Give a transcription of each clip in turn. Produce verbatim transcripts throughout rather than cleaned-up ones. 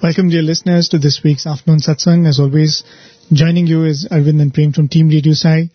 Welcome, dear listeners, to this week's Afternoon Satsang. As always, joining you is Arvind and Prem from Team Radio Sai.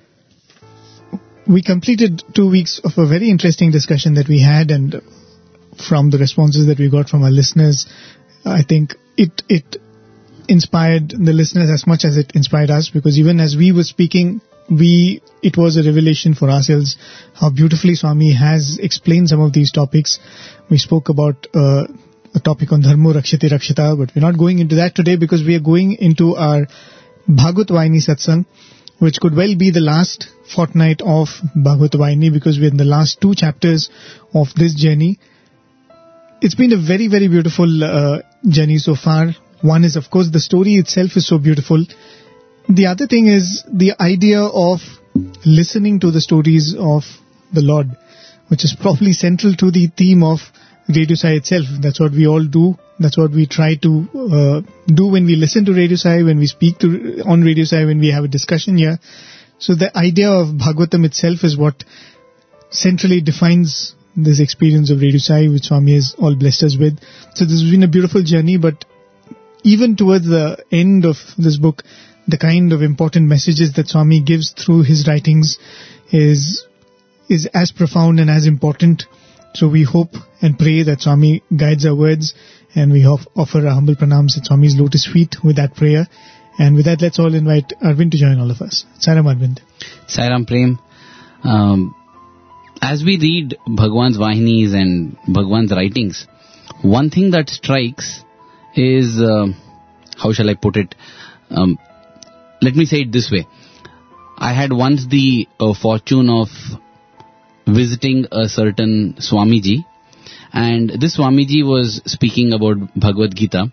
We completed two weeks of a very interesting discussion that we had, and from the responses that we got from our listeners, I think it it inspired the listeners as much as it inspired us, because even as we were speaking, we it was a revelation for ourselves how beautifully Swami has explained some of these topics. We spoke about uh, a topic on Dharmo Rakshati Rakshata, but we're not going into that today because we are going into our Bhagavad Vahini Satsang, which could well be the last fortnight of Bhagavad Vahini, because we're in the last two chapters of this journey. It's been a very, very beautiful uh, journey so far. One is, of course, the story itself is so beautiful. The other thing is the idea of listening to the stories of the Lord, which is probably central to the theme of Radio Sai itself. That's what we all do. That's what we try to uh, do when we listen to Radio Sai, when we speak to on Radio Sai, when we have a discussion here. So the idea of Bhagavatam itself is what centrally defines this experience of Radio Sai, which Swami has all blessed us with. So this has been a beautiful journey, but even towards the end of this book, the kind of important messages that Swami gives through his writings is is as profound and as important. So we hope and pray that Swami guides our words, and we off- offer our humble pranams at Swami's lotus feet with that prayer. And with that, let's all invite Arvind to join all of us. Sairam Arvind. Sairam Prem. Um, as we read Bhagwan's Vahinis and Bhagwan's writings, one thing that strikes is, uh, how shall I put it? Um, let me say it this way. I had once the uh, fortune of visiting a certain Swamiji, and this Swamiji was speaking about Bhagavad Gita.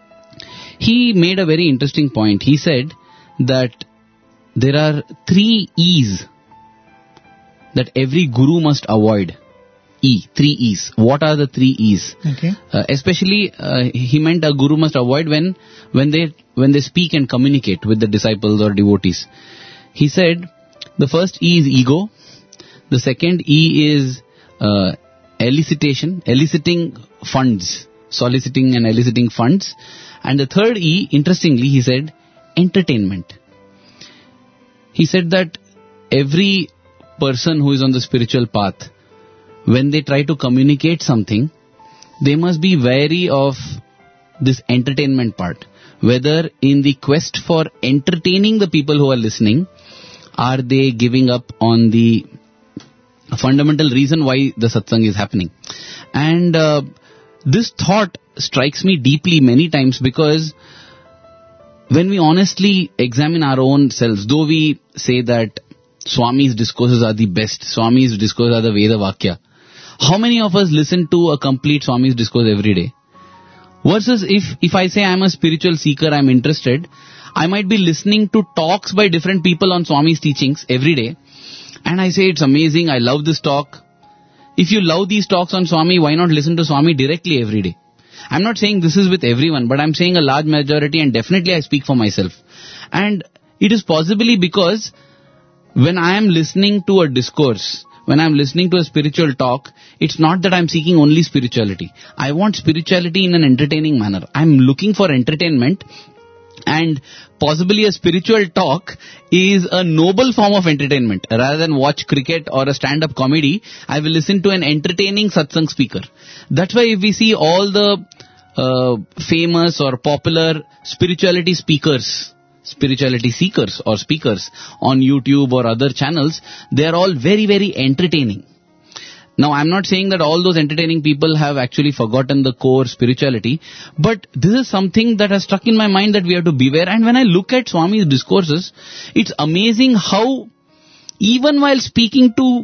He made a very interesting point. He said that there are three E's that every guru must avoid. E, three E's. What are the three E's? Okay. Uh, especially, uh, he meant a guru must avoid when when they when they speak and communicate with the disciples or devotees. He said the first E is ego. The second E is uh, elicitation, eliciting funds, soliciting and eliciting funds. And the third E, interestingly, he said, entertainment. He said that every person who is on the spiritual path, when they try to communicate something, they must be wary of this entertainment part. Whether in the quest for entertaining the people who are listening, are they giving up on the fundamental reason why the satsang is happening. And uh, this thought strikes me deeply many times, because when we honestly examine our own selves, though we say that Swami's discourses are the best, Swami's discourses are the Veda Vakya, how many of us listen to a complete Swami's discourse every day? Versus if, if I say I'm a spiritual seeker, I'm interested, I might be listening to talks by different people on Swami's teachings every day. And I say, it's amazing, I love this talk. If you love these talks on Swami, why not listen to Swami directly every day? I'm not saying this is with everyone, but I'm saying a large majority, and definitely I speak for myself. And it is possibly because when I am listening to a discourse, when I'm listening to a spiritual talk, it's not that I'm seeking only spirituality. I want spirituality in an entertaining manner. I'm looking for entertainment. And possibly a spiritual talk is a noble form of entertainment. Rather than watch cricket or a stand-up comedy, I will listen to an entertaining satsang speaker. That's why if we see all the uh, famous or popular spirituality speakers, spirituality seekers or speakers on YouTube or other channels, they are all very, very entertaining. Now, I'm not saying that all those entertaining people have actually forgotten the core spirituality, but this is something that has stuck in my mind that we have to beware. And when I look at Swami's discourses, it's amazing how even while speaking to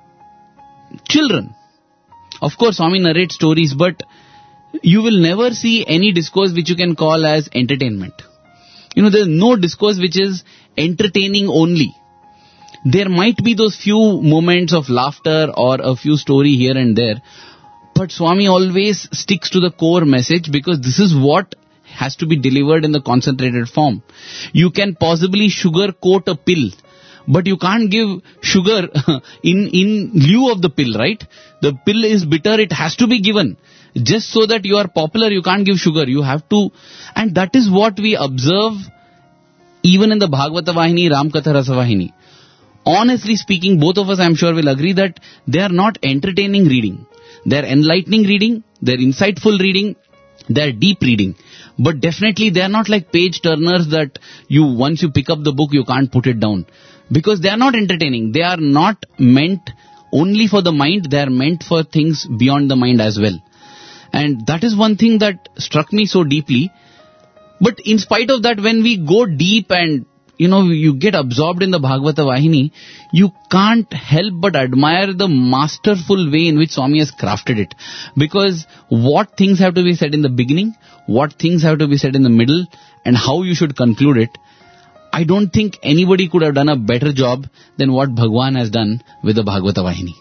children, of course Swami narrates stories, but you will never see any discourse which you can call as entertainment. You know, there's no discourse which is entertaining only. There might be those few moments of laughter or a few story here and there, but Swami always sticks to the core message, because this is what has to be delivered in the concentrated form. You can possibly sugarcoat a pill, but you can't give sugar in, in lieu of the pill, right? The pill is bitter, it has to be given. Just so that you are popular, you can't give sugar. You have to, and that is what we observe even in the Bhagavata Vahini, Ramkatha Rasa Vahini. Honestly speaking, both of us, I'm sure, will agree that they are not entertaining reading. They are enlightening reading, they are insightful reading, they are deep reading. But definitely they are not like page turners that you, once you pick up the book, you can't put it down. Because they are not entertaining. They are not meant only for the mind, they are meant for things beyond the mind as well. And that is one thing that struck me so deeply. But in spite of that, when we go deep and, you know, you get absorbed in the Bhagavata Vahini, you can't help but admire the masterful way in which Swami has crafted it. Because what things have to be said in the beginning, what things have to be said in the middle, and how you should conclude it, I don't think anybody could have done a better job than what Bhagwan has done with the Bhagavata Vahini.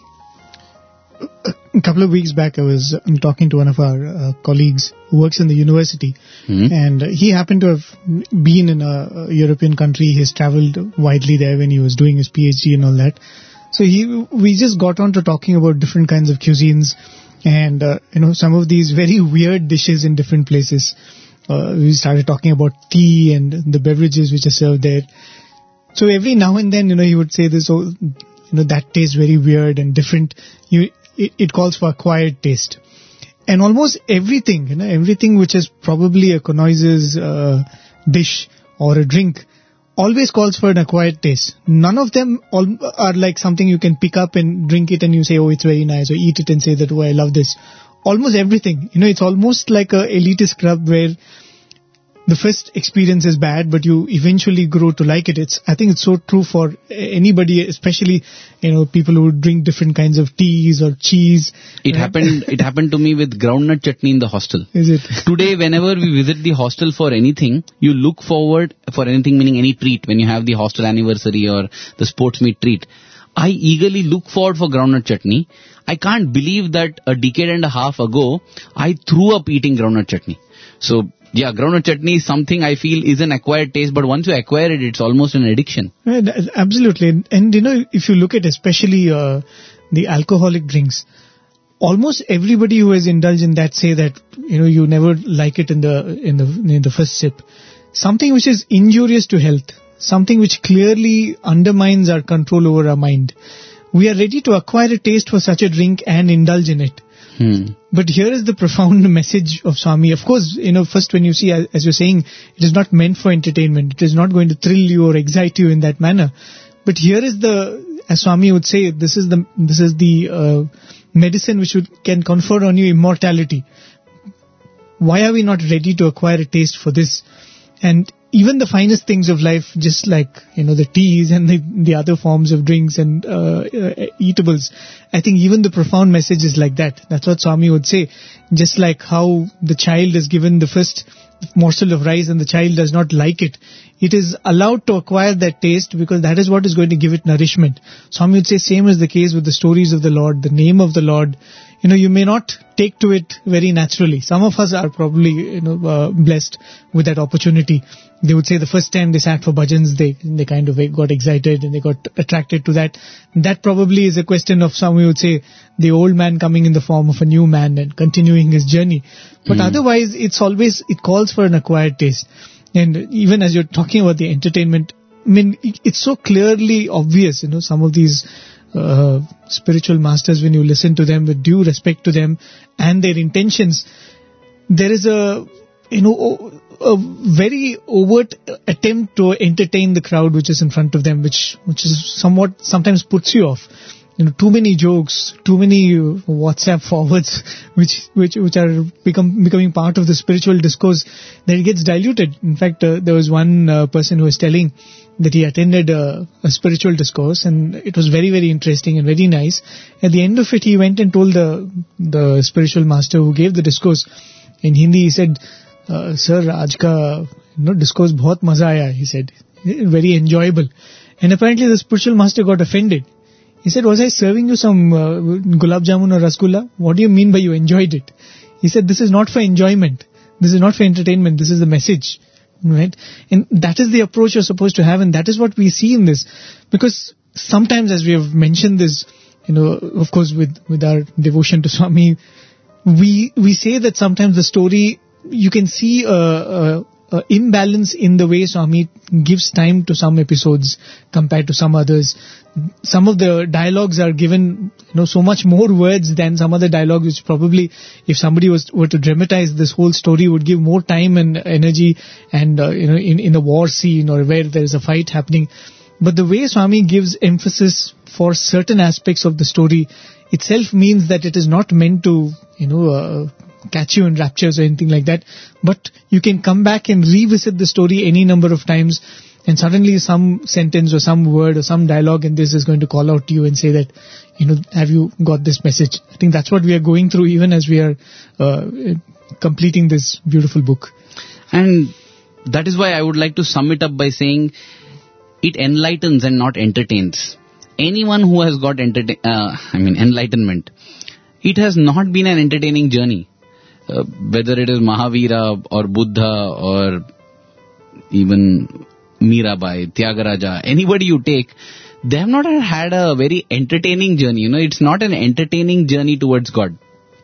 A couple of weeks back, I was um, talking to one of our uh, colleagues who works in the university, mm-hmm. and uh, he happened to have been in a, a European country. He has travelled widely there when he was doing his PhD and all that. So he, we just got on to talking about different kinds of cuisines, and uh, you know, some of these very weird dishes in different places. Uh, we started talking about tea and the beverages which are served there. So every now and then, you know, he would say this, oh, you know, that tastes very weird and different. You. It, it calls for acquired taste. And almost everything, you know, everything which is probably a connoisseur's uh, dish or a drink always calls for an acquired taste. None of them all are like something you can pick up and drink it and you say, oh, it's very nice, or eat it and say that, oh, I love this. Almost everything, you know, it's almost like a elitist club where the first experience is bad, but you eventually grow to like it. It's, I think it's so true for anybody, especially, you know, people who drink different kinds of teas or cheese. It right? happened, it happened to me with groundnut chutney in the hostel. Is it? Today, whenever we visit the hostel for anything, you look forward for anything, meaning any treat, when you have the hostel anniversary or the sports meet treat. I eagerly look forward for groundnut chutney. I can't believe that a decade and a half ago, I threw up eating groundnut chutney. So, yeah, groundnut chutney is something I feel is an acquired taste, but once you acquire it, it's almost an addiction. Right, absolutely. And, you know, if you look at especially uh, the alcoholic drinks, almost everybody who has indulged in that say that, you know, you never like it in the in the in the first sip. Something which is injurious to health, something which clearly undermines our control over our mind. We are ready to acquire a taste for such a drink and indulge in it. Hmm. But here is the profound message of Swami. Of course, you know, first when you see, as you're saying, it is not meant for entertainment. It is not going to thrill you or excite you in that manner. But here is the, as Swami would say, this is the this is the uh, medicine which would, can confer on you immortality. Why are we not ready to acquire a taste for this? And even the finest things of life, just like, you know, the teas and the, the other forms of drinks and uh, uh, eatables, I think even the profound message is like that. That's what Swami would say. Just like how the child is given the first morsel of rice and the child does not like it, it is allowed to acquire that taste because that is what is going to give it nourishment. Swami would say same is the case with the stories of the Lord, the name of the Lord. You know, you may not take to it very naturally. Some of us are probably, you know, uh, blessed with that opportunity. They would say the first time they sat for bhajans, they they kind of got excited and they got attracted to that. That probably is a question of, some would say, the old man coming in the form of a new man and continuing his journey. But mm. otherwise, it's always, it calls for an acquired taste. And even as you're talking about the entertainment, I mean, it, it's so clearly obvious, you know, some of these uh, spiritual masters, when you listen to them with due respect to them and their intentions, there is a, you know, a very overt attempt to entertain the crowd which is in front of them, which which is somewhat sometimes puts you off. You know, too many jokes, too many WhatsApp forwards, which which which are become becoming part of the spiritual discourse, that it gets diluted. In fact, uh, there was one uh, person who was telling that he attended a, a spiritual discourse, and it was very very interesting and very nice. At the end of it, he went and told the the spiritual master who gave the discourse in Hindi. He said, Uh, sir, aaj ka, you know, discourse bahut maza aaya, he said. Very enjoyable. And apparently the spiritual master got offended. He said, was I serving you some uh, gulab jamun or rasgulla? What do you mean by you enjoyed it? He said, this is not for enjoyment. This is not for entertainment. This is the message. Right? And that is the approach you're supposed to have, and that is what we see in this. Because sometimes, as we have mentioned this, you know, of course with, with our devotion to Swami, we we say that sometimes the story, you can see a, a, a imbalance in the way Swami gives time to some episodes compared to some others. Some of the dialogues are given, you know, so much more words than some other dialogue, which probably, if somebody was were to dramatize this whole story, would give more time and energy, and uh, you know, in in a war scene or where there is a fight happening. But the way Swami gives emphasis for certain aspects of the story itself means that it is not meant to, you know, uh, catch you in raptures or anything like that. But you can come back and revisit the story any number of times, and suddenly some sentence or some word or some dialogue in this is going to call out to you and say that, you know, have you got this message? I think that's what we are going through even as we are uh, completing this beautiful book. And that is why I would like to sum it up by saying it enlightens and not entertains. Anyone who has got entertain, uh, I mean enlightenment, it has not been an entertaining journey. Uh, whether it is Mahavira or Buddha or even Mirabai, Tyagaraja, anybody you take, they have not had a very entertaining journey. You know, it's not an entertaining journey towards God.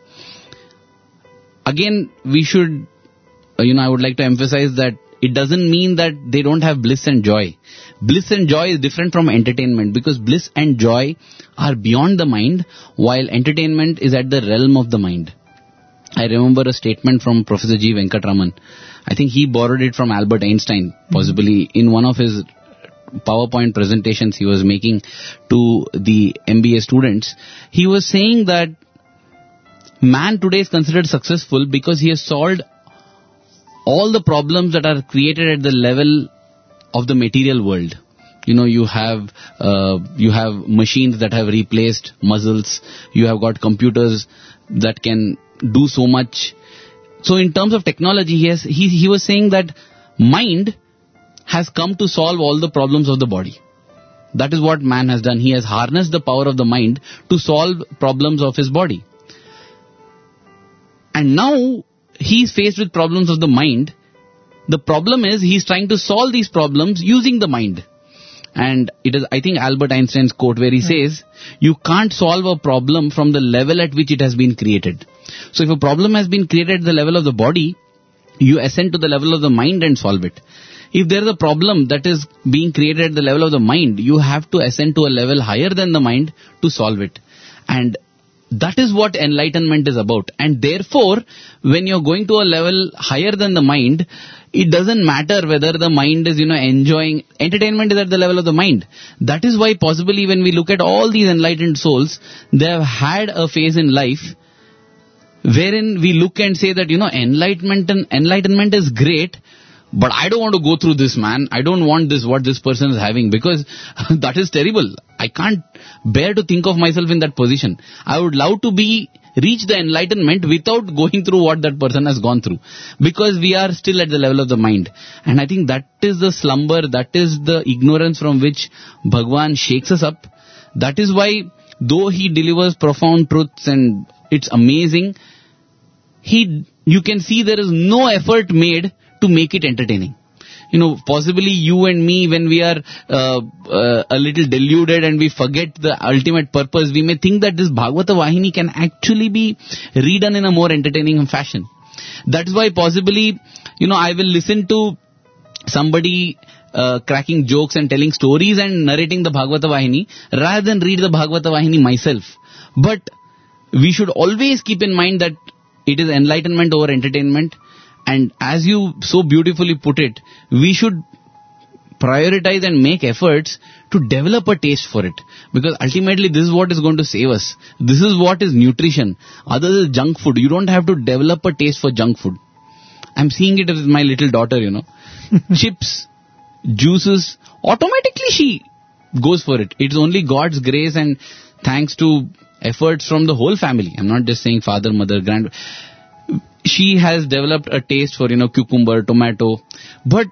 Again, we should, uh, you know, I would like to emphasize that it doesn't mean that they don't have bliss and joy. Bliss and joy is different from entertainment, because bliss and joy are beyond the mind, while entertainment is at the realm of the mind. I remember a statement from Professor G. Venkatraman. I think he borrowed it from Albert Einstein, possibly mm-hmm. in one of his PowerPoint presentations he was making to the M B A students. He was saying that man today is considered successful because he has solved all the problems that are created at the level of the material world. You know, you have uh, you have machines that have replaced muscles. You have got computers that can do so much. So in terms of technology, he has, he he was saying that mind has come to solve all the problems of the body. That is what man has done. He has harnessed the power of the mind to solve problems of his body. And now he is faced with problems of the mind. The problem is he is trying to solve these problems using the mind. And it is, I think, Albert Einstein's quote where he says, you can't solve a problem from the level at which it has been created. So if a problem has been created at the level of the body, you ascend to the level of the mind and solve it. If there is a problem that is being created at the level of the mind, you have to ascend to a level higher than the mind to solve it. And that is what enlightenment is about. And therefore, when you're going to a level higher than the mind, it doesn't matter whether the mind is, you know, enjoying. Entertainment is at the level of the mind. That is why possibly when we look at all these enlightened souls, they have had a phase in life wherein we look and say that, you know, enlightenment and enlightenment is great, but I don't want to go through this, man. I don't want this, what this person is having, because that is terrible. I can't bear to think of myself in that position. I would love to be, reach the enlightenment without going through what that person has gone through, because we are still at the level of the mind. And I think that is the slumber, that is the ignorance from which Bhagwan shakes us up. That is why, though he delivers profound truths and it's amazing, he, you can see there is no effort made to make it entertaining. You know, possibly you and me, when we are uh, uh, a little deluded and we forget the ultimate purpose, we may think that this Bhagavata Vahini can actually be redone in a more entertaining fashion. That's why possibly, you know, I will listen to somebody uh, cracking jokes and telling stories and narrating the Bhagavata Vahini rather than read the Bhagavata Vahini myself. But we should always keep in mind that it is enlightenment over entertainment. And as you so beautifully put it, we should prioritize and make efforts to develop a taste for it. Because ultimately this is what is going to save us. This is what is nutrition. Other than junk food, you don't have to develop a taste for junk food. I'm seeing it with my little daughter, you know. Chips, juices, automatically she goes for it. It's only God's grace and thanks to efforts from the whole family. I'm not just saying father, mother, grand. She has developed a taste for, you know, cucumber, tomato. But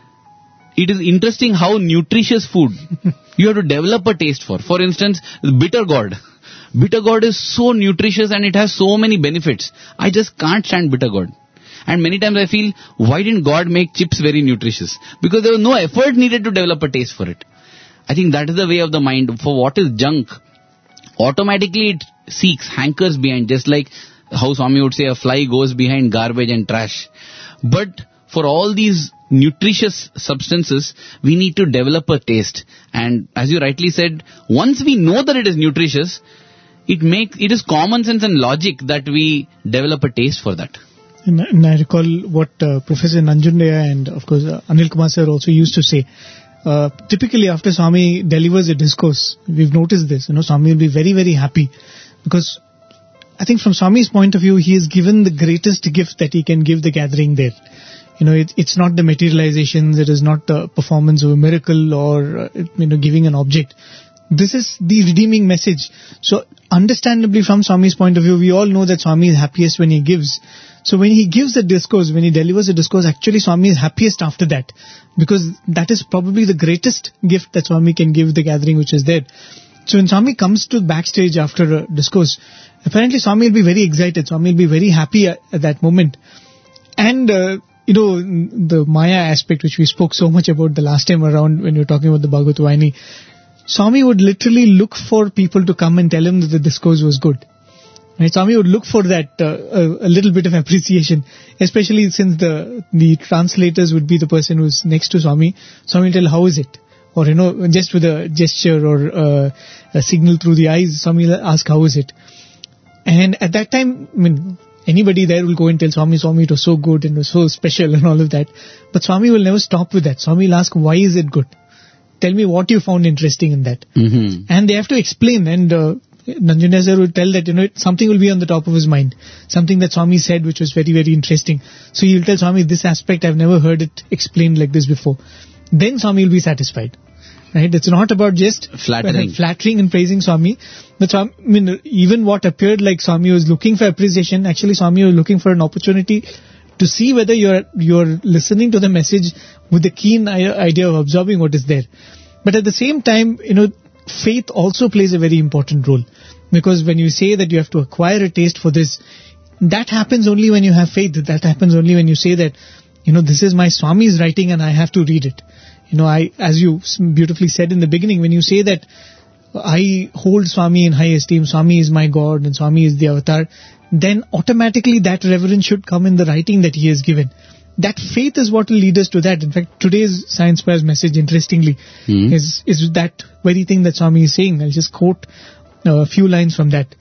it is interesting how nutritious food you have to develop a taste for. For instance, bitter gourd. Bitter gourd is so nutritious and it has so many benefits. I just can't stand bitter gourd. And many times I feel, why didn't God make chips very nutritious? Because there was no effort needed to develop a taste for it. I think that is the way of the mind. For what is junk, automatically it seeks, hankers behind, just like how Swami would say, a fly goes behind garbage and trash. But for all these nutritious substances, we need to develop a taste. And as you rightly said, once we know that it is nutritious, it make, it is common sense and logic that we develop a taste for that. And, and I recall what uh, Professor Nanjundaya and of course uh, Anil Kumar sir also used to say. Uh, typically after Swami delivers a discourse, we've noticed this, you know, Swami will be very, very happy because I think from Swami's point of view, he has given the greatest gift that he can give the gathering there. You know, it, it's not the materializations, it is not the performance of a miracle or, uh, you know, giving an object. This is the redeeming message. So understandably from Swami's point of view, we all know that Swami is happiest when he gives. So when he gives a discourse, when he delivers a discourse, actually Swami is happiest after that. Because that is probably the greatest gift that Swami can give the gathering which is there. So when Swami comes to backstage after a discourse, apparently Swami will be very excited. Swami will be very happy at, at that moment. And, uh, you know, the Maya aspect which we spoke so much about the last time around when we were talking about the Bhagavad Vayani, Swami would literally look for people to come and tell him that the discourse was good. Right? Swami would look for that uh, a, a little bit of appreciation, especially since the the translators would be the person who's next to Swami. Swami will tell, how is it? Or, you know, just with a gesture or uh, a signal through the eyes, Swami will ask, how is it? And at that time, I mean, anybody there will go and tell Swami, Swami, it was so good and it was so special and all of that. But Swami will never stop with that. Swami will ask, why is it good? Tell me what you found interesting in that. Mm-hmm. And they have to explain, and uh, Nanjundaya sir would tell that, you know, something will be on the top of his mind. Something that Swami said which was very, very interesting. So he will tell Swami, this aspect, I've never heard it explained like this before. Then Swami will be satisfied. Right? It's not about just flattering, flattering and praising Swami. But Swami, I mean, even what appeared like Swami was looking for appreciation, actually Swami was looking for an opportunity to see whether you're you're listening to the message with the keen idea of absorbing what is there. But at the same time, you know, faith also plays a very important role. Because when you say that you have to acquire a taste for this, that happens only when you have faith. That happens only when you say that, you know, this is my Swami's writing and I have to read it. You know, I, as you beautifully said in the beginning, when you say that I hold Swami in high esteem, Swami is my God and Swami is the avatar, then automatically that reverence should come in the writing that he has given. That faith is what will lead us to that. In fact, today's Science Fire's message, interestingly, mm-hmm. is is that very thing that Swami is saying. I'll just quote a few lines from that.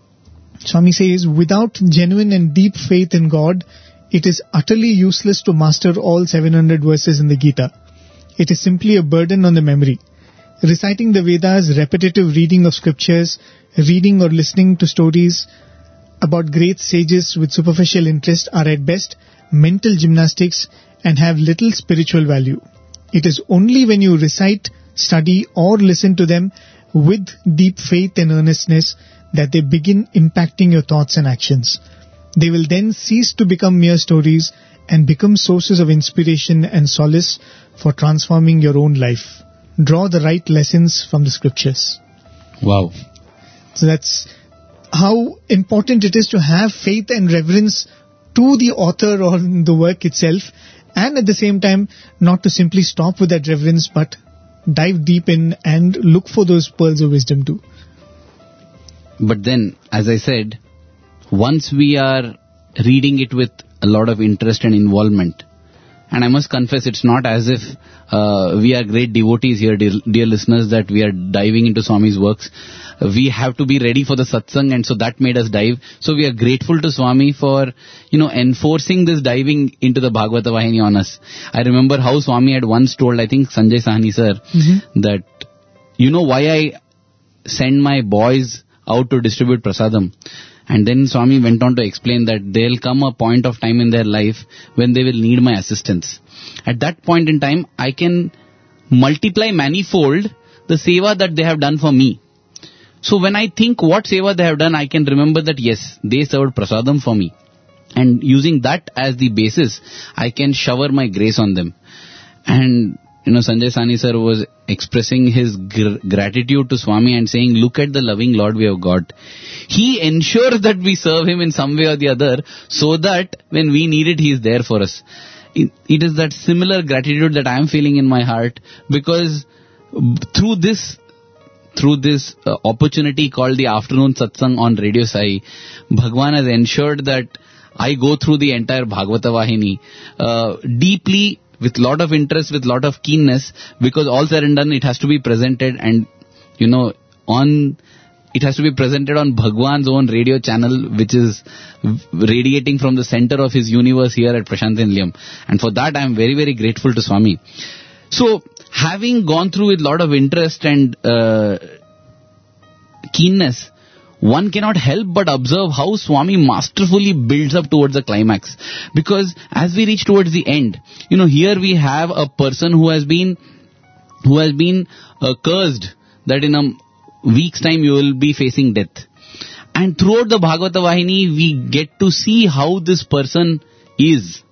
Swami says, without genuine and deep faith in God, it is utterly useless to master all seven hundred verses in the Gita. It is simply a burden on the memory. Reciting the Vedas, repetitive reading of scriptures, reading or listening to stories about great sages with superficial interest are at best mental gymnastics and have little spiritual value. It is only when you recite, study or listen to them with deep faith and earnestness that they begin impacting your thoughts and actions. They will then cease to become mere stories and become sources of inspiration and solace for transforming your own life. Draw the right lessons from the scriptures. Wow. So that's how important it is to have faith and reverence to the author or the work itself, and at the same time not to simply stop with that reverence but dive deep in and look for those pearls of wisdom too. But then, as I said, once we are reading it with a lot of interest and involvement, and I must confess, it's not as if uh, we are great devotees here, dear, dear listeners, that we are diving into Swami's works. We have to be ready for the satsang, and so that made us dive. So we are grateful to Swami for, you know, enforcing this diving into the Bhagavata Vahini on us. I remember how Swami had once told, I think Sanjay Sahni sir, mm-hmm. that, you know why I send my boys out to distribute prasadam? And then Swami went on to explain that there'll come a point of time in their life when they will need my assistance. At that point in time, I can multiply manifold the seva that they have done for me. So when I think what seva they have done, I can remember that yes, they served prasadam for me. And using that as the basis, I can shower my grace on them. And, you know, Sanjay Sahni sir was expressing his gr- gratitude to Swami and saying, look at the loving Lord we have got. He ensures that we serve him in some way or the other so that when we need it, he is there for us. It, it is that similar gratitude that I am feeling in my heart, because through this through this uh, opportunity called the afternoon satsang on Radio Sai, Bhagwan has ensured that I go through the entire Bhagavata Vahini uh, deeply, with lot of interest, with lot of keenness, because all said and done, it has to be presented and, you know, on, it has to be presented on Bhagwan's own radio channel, which is radiating from the center of his universe here at Prasanthi Nilayam. And for that, I am very, very grateful to Swami. So, having gone through with lot of interest and uh, keenness, one cannot help but observe how Swami masterfully builds up towards the climax. Because as we reach towards the end, you know, here we have a person who has been, who has been uh, cursed that in a week's time you will be facing death. And throughout the Bhagavata Vahini, we get to see how this person is.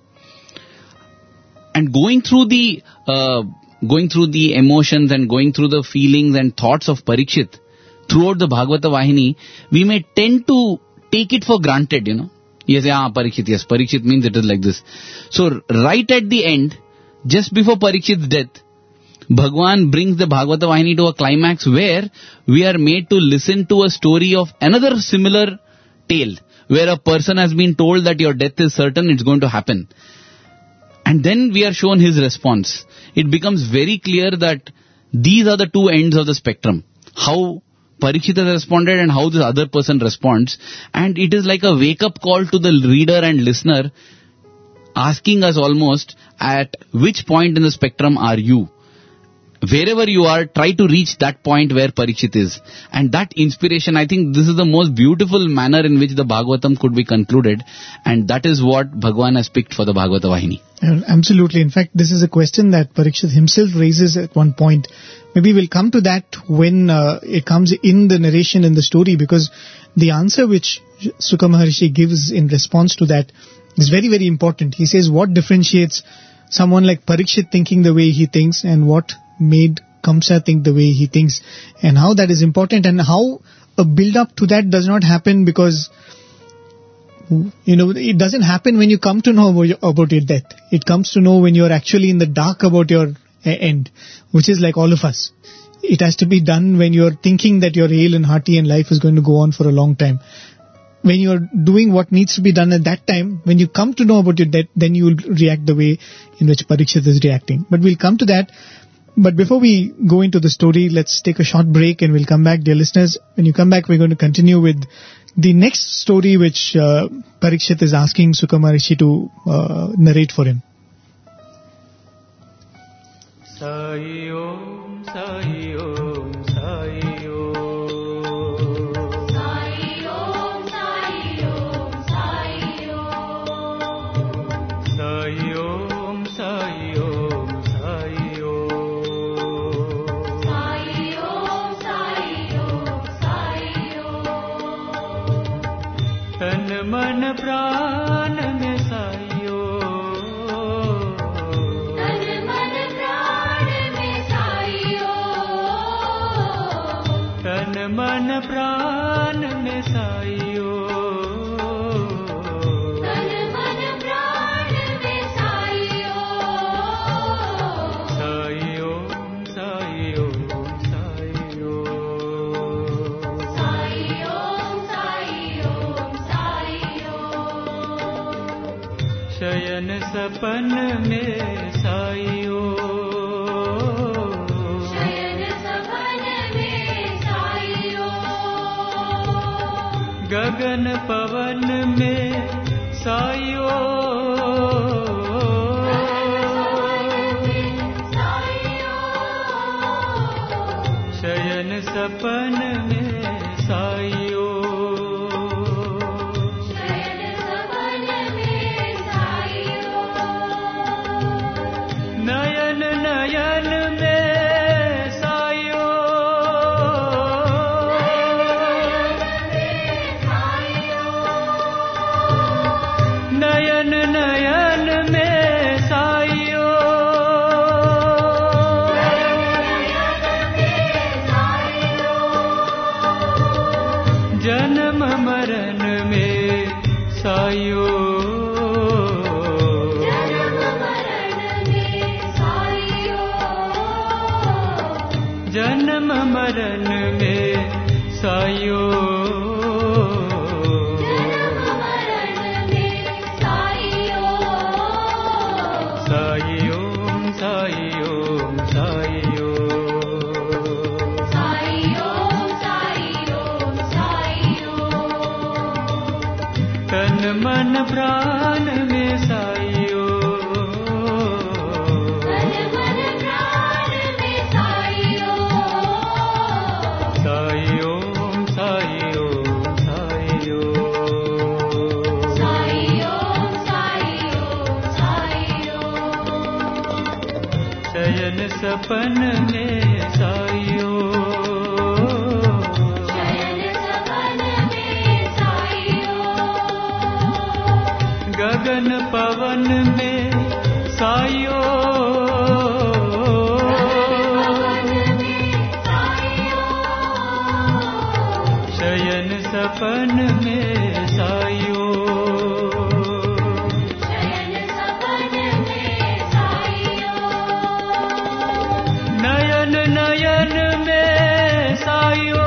And going through the, uh, going through the emotions and going through the feelings and thoughts of Parikshit, throughout the Bhagavata Vahini, we may tend to take it for granted, you know. Yes, yeah, Parikshit, yes, Parikshit means it is like this. So, right at the end, just before Parikshit's death, Bhagwan brings the Bhagavata Vahini to a climax where we are made to listen to a story of another similar tale, where a person has been told that your death is certain, it's going to happen. And then we are shown his response. It becomes very clear that these are the two ends of the spectrum. How Parikshit has responded and how this other person responds. And it is like a wake-up call to the reader and listener, asking us almost, at which point in the spectrum are you? Wherever you are, try to reach that point where Parikshit is. And that inspiration, I think this is the most beautiful manner in which the Bhagavatam could be concluded. And that is what Bhagwan has picked for the Bhagavata Vahini. Absolutely. In fact, this is a question that Parikshit himself raises at one point. Maybe we'll come to that when uh, it comes in the narration in the story, because the answer which Sukha Maharshi gives in response to that is very, very important. He says what differentiates someone like Parikshit thinking the way he thinks and what made Kamsa think the way he thinks, and how that is important, and how a build-up to that does not happen because, you know, it doesn't happen when you come to know about your, about your death. It comes to know when you are actually in the dark about your end, which is like all of us. It has to be done when you are thinking that you're hale and hearty and life is going to go on for a long time. When you are doing what needs to be done at that time, when you come to know about your death, then you will react the way in which Parikshit is reacting. But we'll come to that. But before we go into the story, let's take a short break and we'll come back, dear listeners. When you come back, we're going to continue with the next story which uh, Parikshit is asking Sukha Maharshi to uh, narrate for him. Sai Om, Sai Om, Sai Om. Sai Om, Sai Om, Sai Om. Sai Om, Sai Om, Sai Om. Sai Om, Sai Om, Sai Om. Tan man pran mein Sai मन प्राण में साइयो, तन मन प्राण में साइयो, साइयो साइयो साइयो, साइयो साइयो साइयो, शयन सपन में साइयो, गगन पवन में साइयो, शयन सपन में साइयो, शयन सपन में साइयो, नयन नयन में मरण में साइयो मन प्राण में साइयो मन मन प्राण में साइयो साइयो साइयो साइयो साइयो साइयो साइयो शयन सपन में साइयो गगन पवन में साइयो शयन सपन में साइयो शयन सपन में साइयो नयन नयन में साइयो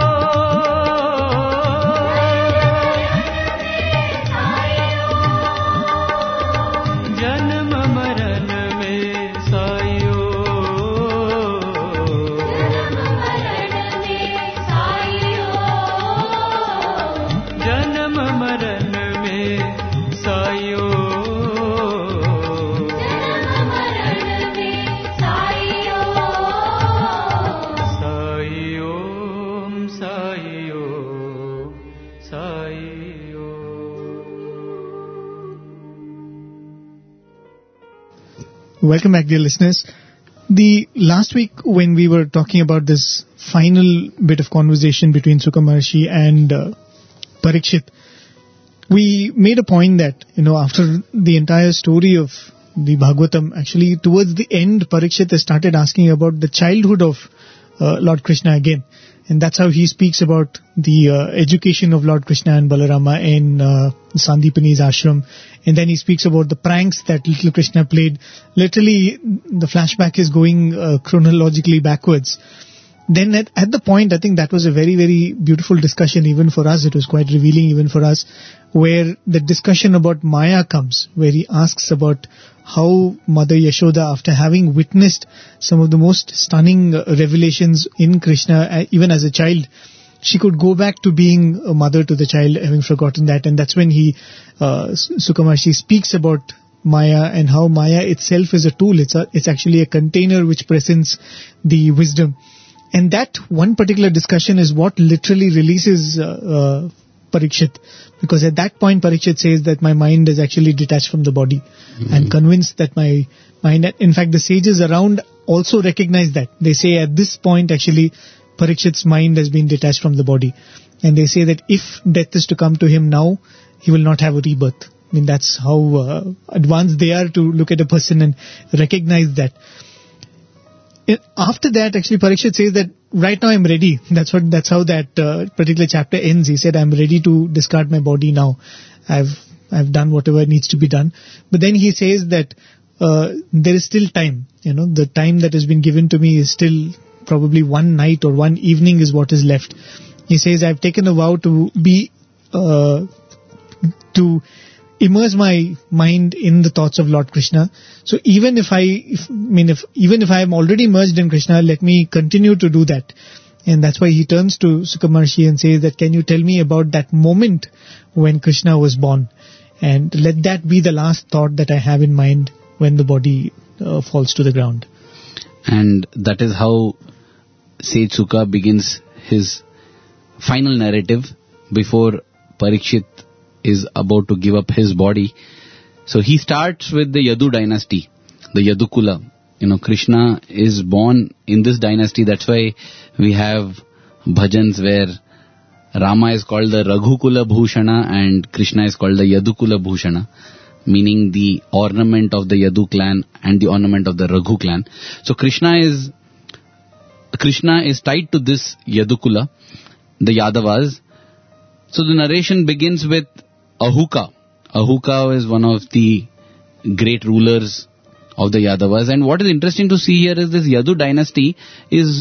Welcome back, dear listeners. The last week when we were talking about this final bit of conversation between Sukha Maharshi and uh, Parikshit, we made a point that, you know, after the entire story of the Bhagavatam, actually towards the end, Parikshit has started asking about the childhood of uh, Lord Krishna again. And that's how he speaks about the uh, education of Lord Krishna and Balarama in uh, Sandipani's ashram. And then he speaks about the pranks that little Krishna played. Literally, the flashback is going uh, chronologically backwards. Then at, at the point, I think that was a very, very beautiful discussion even for us. It was quite revealing even for us, where the discussion about Maya comes, where he asks about how Mother Yashoda, after having witnessed some of the most stunning uh, revelations in Krishna, uh, even as a child, she could go back to being a mother to the child, having forgotten that. And that's when he, uh, Sukha Maharshi speaks about Maya and how Maya itself is a tool. It's a, it's actually a container which presents the wisdom. And that one particular discussion is what literally releases uh, uh, Parikshit. Because at that point, Parikshit says that my mind is actually detached from the body. Mm-hmm. And convinced that my mind... In fact, the sages around also recognize that. They say at this point, actually, Parikshit's mind has been detached from the body. And they say that if death is to come to him now, he will not have a rebirth. I mean, that's how uh, advanced they are to look at a person and recognize that. After that, actually, Parikshit says that right now I'm ready. That's what. That's how that uh, particular chapter ends. He said, I'm ready to discard my body now. I've I've done whatever needs to be done. But then he says that uh, there is still time. You know, the time that has been given to me is still probably one night or one evening is what is left. He says, I've taken a vow to be, uh, to immerse my mind in the thoughts of Lord Krishna. So even if I, if, I mean, if, even if I am already immersed in Krishna, let me continue to do that. And that's why he turns to Sukha Maharshi and says that, can you tell me about that moment when Krishna was born? And let that be the last thought that I have in mind when the body uh, falls to the ground. And that is how Sage Sukha begins his final narrative before Parikshit is about to give up his body. So he starts with the Yadu dynasty, the Yadukula. You know, Krishna is born in this dynasty. That's why we have bhajans where Rama is called the Raghukula Bhushana and Krishna is called the Yadukula Bhushana, meaning the ornament of the Yadu clan and the ornament of the Raghu clan. So Krishna is Krishna is tied to this Yadukula, the Yadavas. So the narration begins with Ahuka. Ahuka is one of the great rulers of the Yadavas. And what is interesting to see here is this Yadu dynasty is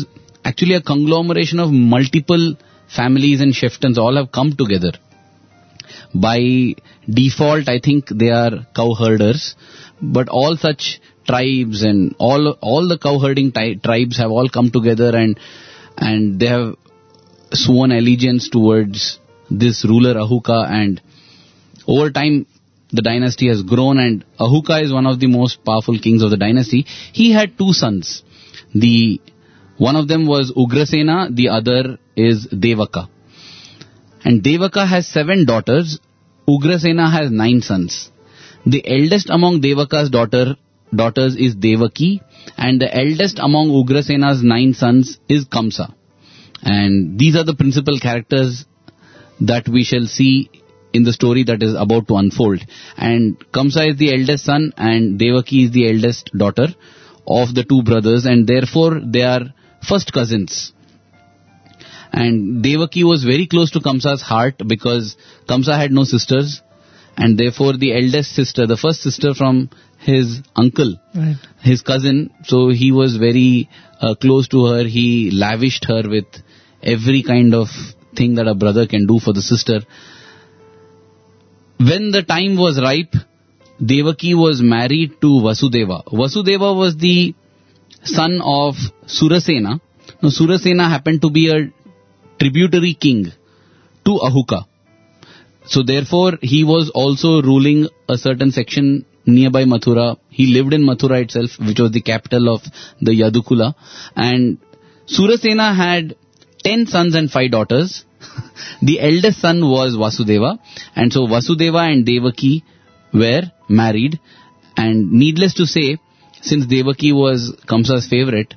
actually a conglomeration of multiple families and chieftains all have come together. By default, I think they are cow herders, but all such tribes and all all the cow herding ti- tribes have all come together and and they have sworn allegiance towards this ruler Ahuka, and over time the dynasty has grown, and Ahuka is one of the most powerful kings of the dynasty. He had two sons. The one of them was Ugrasena, the other is Devaka. And Devaka has seven daughters. Ugrasena has nine sons. The eldest among Devaka's daughter daughters is Devaki, and the eldest among Ugrasena's nine sons is Kamsa. And these are the principal characters that we shall see in the story that is about to unfold. And Kamsa is the eldest son and Devaki is the eldest daughter of the two brothers, and therefore they are first cousins. And Devaki was very close to Kamsa's heart because Kamsa had no sisters, and therefore the eldest sister, the first sister from his uncle, Right. his cousin, so he was very uh, close to her. He lavished her with every kind of thing that a brother can do for the sister. When the time was ripe, Devaki was married to Vasudeva. Vasudeva was the son of Surasena. Now Surasena happened to be a tributary king to Ahuka. So therefore he was also ruling a certain section nearby Mathura. He lived in Mathura itself, which was the capital of the Yadukula. And Surasena had ten sons and five daughters. The eldest son was Vasudeva, and so Vasudeva and Devaki were married. And needless to say, since Devaki was Kamsa's favorite,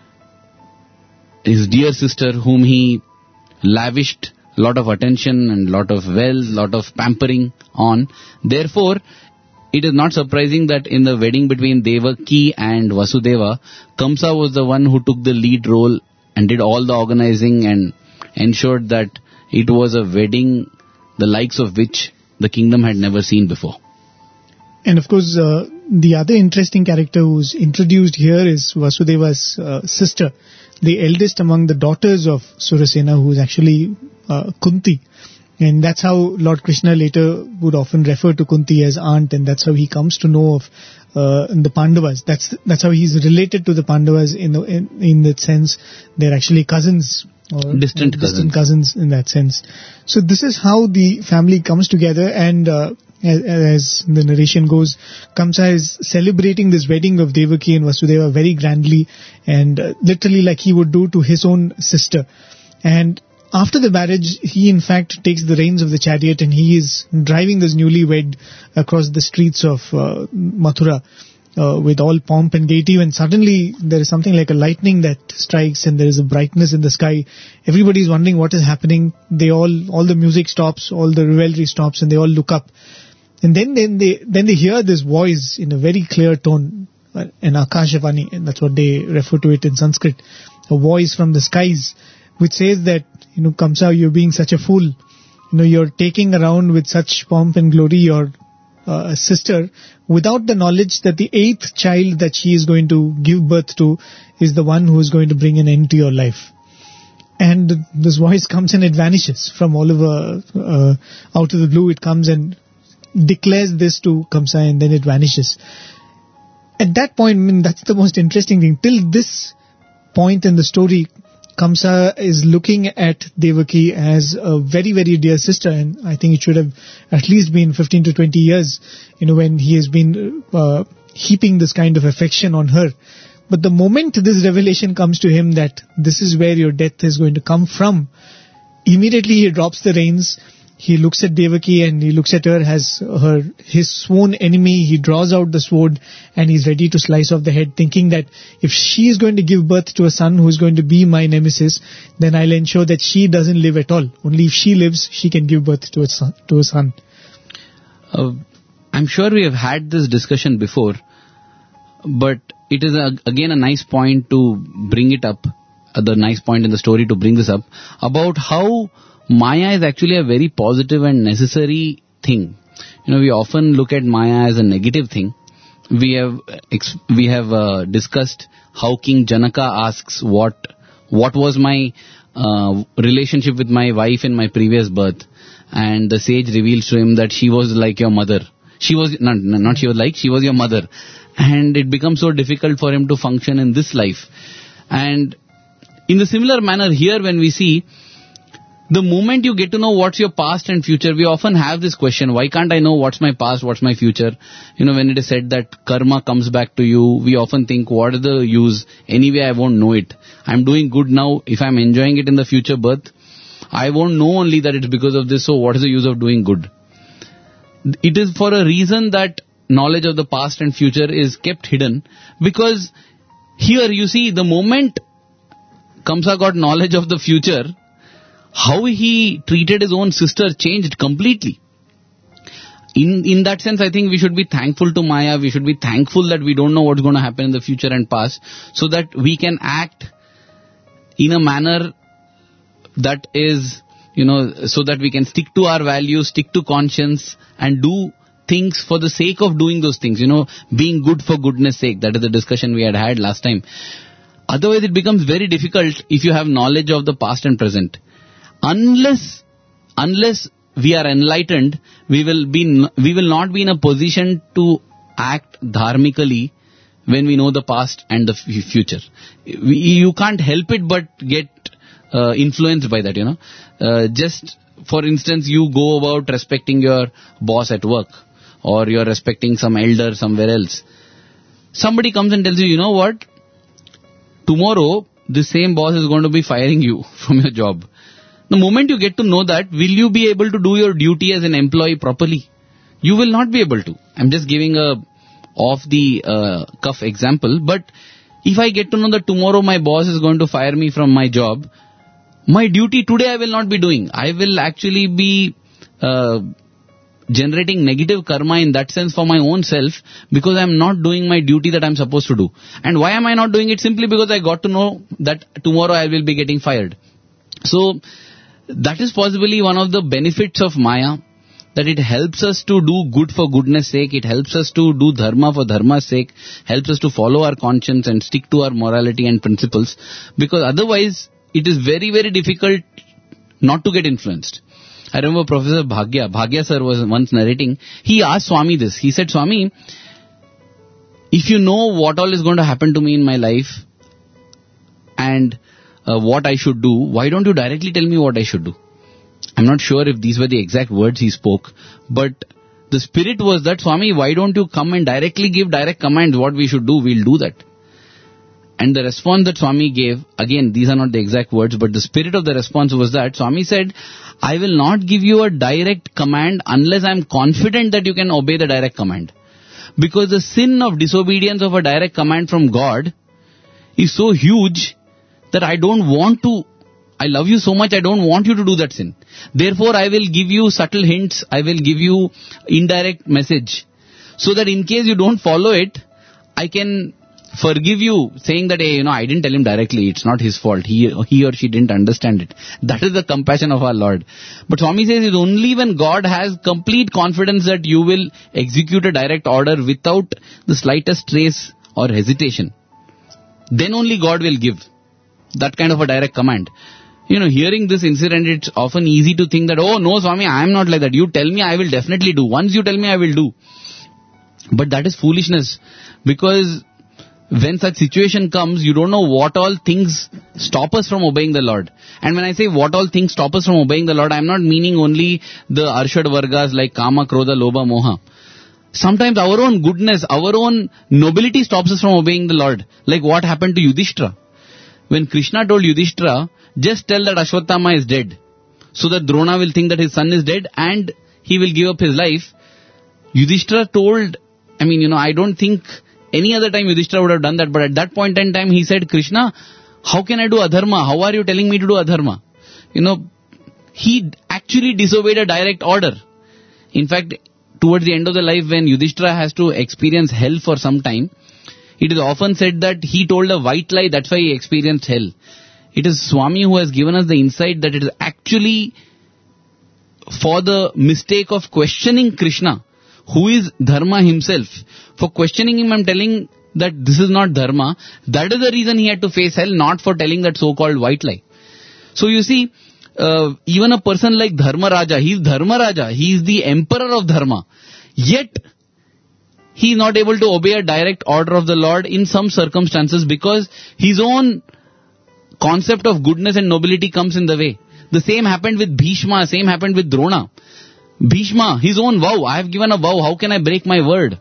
his dear sister whom he lavished a lot of attention and lot of wealth, lot of pampering on, therefore it is not surprising that in the wedding between Devaki and Vasudeva, Kamsa was the one who took the lead role and did all the organizing and ensured that it was a wedding the likes of which the kingdom had never seen before. And of course, uh, the other interesting character who's introduced here is Vasudeva's uh, sister, the eldest among the daughters of Surasena, who is actually uh, Kunti. And that's how Lord Krishna later would often refer to Kunti as aunt, and that's how he comes to know of uh, the Pandavas. That's that's how he's related to the Pandavas in the, in, in that sense. They're actually cousins. Or Distant uh, cousins. distant cousins in that sense. So this is how the family comes together, and uh, as, as the narration goes, Kamsa is celebrating this wedding of Devaki and Vasudeva very grandly, and uh, literally like he would do to his own sister. And after the marriage, he in fact takes the reins of the chariot and he is driving this newlywed across the streets of uh, Mathura uh, with all pomp and gaiety, when suddenly there is something like a lightning that strikes and there is a brightness in the sky. Everybody is wondering what is happening. They all, all the music stops, all the revelry stops, and they all look up. And then, then they then they hear this voice in a very clear tone, uh, an Akashavani, and that's what they refer to it in Sanskrit, a voice from the skies, which says that, you know, Kamsa, you're being such a fool. You know, you're taking around with such pomp and glory your uh, sister without the knowledge that the eighth child that she is going to give birth to is the one who is going to bring an end to your life. And this voice comes and it vanishes from all over, uh, out of the blue. It comes and declares this to Kamsa, and then it vanishes. At that point, I mean, that's the most interesting thing. Till this point in the story, Kamsa is looking at Devaki as a very, very dear sister, and I think it should have at least been fifteen to twenty years, you know, when he has been uh, heaping this kind of affection on her. But the moment this revelation comes to him that this is where your death is going to come from, immediately he drops the reins. He looks at Devaki and he looks at her as her his sworn enemy. He draws out the sword and he's ready to slice off the head, thinking that if she is going to give birth to a son who is going to be my nemesis, then I'll ensure that she doesn't live at all. Only if she lives, she can give birth to a son. To a son. Uh, I'm sure we have had this discussion before, but it is a, again a nice point to bring it up, uh, the nice point in the story to bring this up, about how Maya is actually a very positive and necessary thing. You know, we often look at Maya as a negative thing. We have ex- we have uh, discussed how King Janaka asks what what was my uh, relationship with my wife in my previous birth. And the sage reveals to him that she was like your mother. She was, not, not she was like, she was your mother. And it becomes so difficult for him to function in this life. And in the similar manner here, when we see, the moment you get to know what's your past and future, we often have this question, why can't I know what's my past, what's my future? You know, when it is said that karma comes back to you, we often think, what is the use? Anyway, I won't know it. I'm doing good now. If I'm enjoying it in the future birth, I won't know only that it's because of this, so what is the use of doing good? It is for a reason that knowledge of the past and future is kept hidden, because here you see, the moment Kamsa got knowledge of the future, how he treated his own sister changed completely. In in that sense, I think we should be thankful to Maya. We should be thankful that we don't know what's going to happen in the future and past, so that we can act in a manner that is, you know, so that we can stick to our values, stick to conscience, and do things for the sake of doing those things, you know, being good for goodness sake. That is the discussion we had had last time. Otherwise, it becomes very difficult if you have knowledge of the past and present. Unless, unless we are enlightened, we will be, we will not be in a position to act dharmically when we know the past and the f- future. We, you can't help it but get uh, influenced by that, you know. Uh, just, for instance, you go about respecting your boss at work, or you're respecting some elder somewhere else. Somebody comes and tells you, you know what, tomorrow the same boss is going to be firing you from your job. The moment you get to know that, will you be able to do your duty as an employee properly? You will not be able to. I'm just giving a off the uh, cuff example, but if I get to know that tomorrow my boss is going to fire me from my job, my duty today I will not be doing. I will actually be uh, generating negative karma in that sense for my own self, because I am not doing my duty that I am supposed to do. And why am I not doing it? Simply because I got to know that tomorrow I will be getting fired. So that is possibly one of the benefits of Maya, that it helps us to do good for goodness sake, it helps us to do dharma for dharma's sake, helps us to follow our conscience and stick to our morality and principles, because otherwise it is very, very difficult not to get influenced. I remember Professor Bhagya, Bhagya sir was once narrating, he asked Swami this, he said, Swami, if you know what all is going to happen to me in my life, and Uh, what I should do, why don't you directly tell me what I should do? I'm not sure if these were the exact words he spoke, but the spirit was that, Swami, why don't you come and directly give direct commands what we should do, we'll do that. And the response that Swami gave, again, these are not the exact words, but the spirit of the response was that, Swami said, I will not give you a direct command unless I'm confident that you can obey the direct command. Because the sin of disobedience of a direct command from God is so huge that I don't want to, I love you so much, I don't want you to do that sin. Therefore, I will give you subtle hints, I will give you indirect message, so that in case you don't follow it, I can forgive you, saying that, hey, you know, I didn't tell him directly, it's not his fault, he, he or she didn't understand it. That is the compassion of our Lord. But Swami says it's only when God has complete confidence that you will execute a direct order without the slightest trace or hesitation, then only God will give that kind of a direct command. You know, hearing this incident, it's often easy to think that, oh no Swami, I am not like that. You tell me, I will definitely do. Once you tell me, I will do. But that is foolishness, because when such situation comes, you don't know what all things stop us from obeying the Lord. And when I say what all things stop us from obeying the Lord, I am not meaning only the Arshad Vargas like Kama, Krodha, Lobha, Moha. Sometimes our own goodness, our own nobility stops us from obeying the Lord. Like what happened to Yudhishthira. When Krishna told Yudhishthira, just tell that Ashwatthama is dead, so that Drona will think that his son is dead and he will give up his life. Yudhishthira told, I mean, you know, I don't think any other time Yudhishthira would have done that, but at that point in time he said, Krishna, how can I do adharma? How are you telling me to do adharma? You know, he actually disobeyed a direct order. In fact, towards the end of the life, when Yudhishthira has to experience hell for some time, it is often said that he told a white lie, that's why he experienced hell. It is Swami who has given us the insight that it is actually for the mistake of questioning Krishna, who is Dharma himself. For questioning him, I am telling that this is not dharma, that is the reason he had to face hell, not for telling that so-called white lie. So you see, uh, even a person like Dharmaraja, he is Dharmaraja, he is the emperor of dharma. Yet, he is not able to obey a direct order of the Lord in some circumstances because his own concept of goodness and nobility comes in the way. The same happened with Bhishma, same happened with Drona. Bhishma, his own vow, I have given a vow, how can I break my word?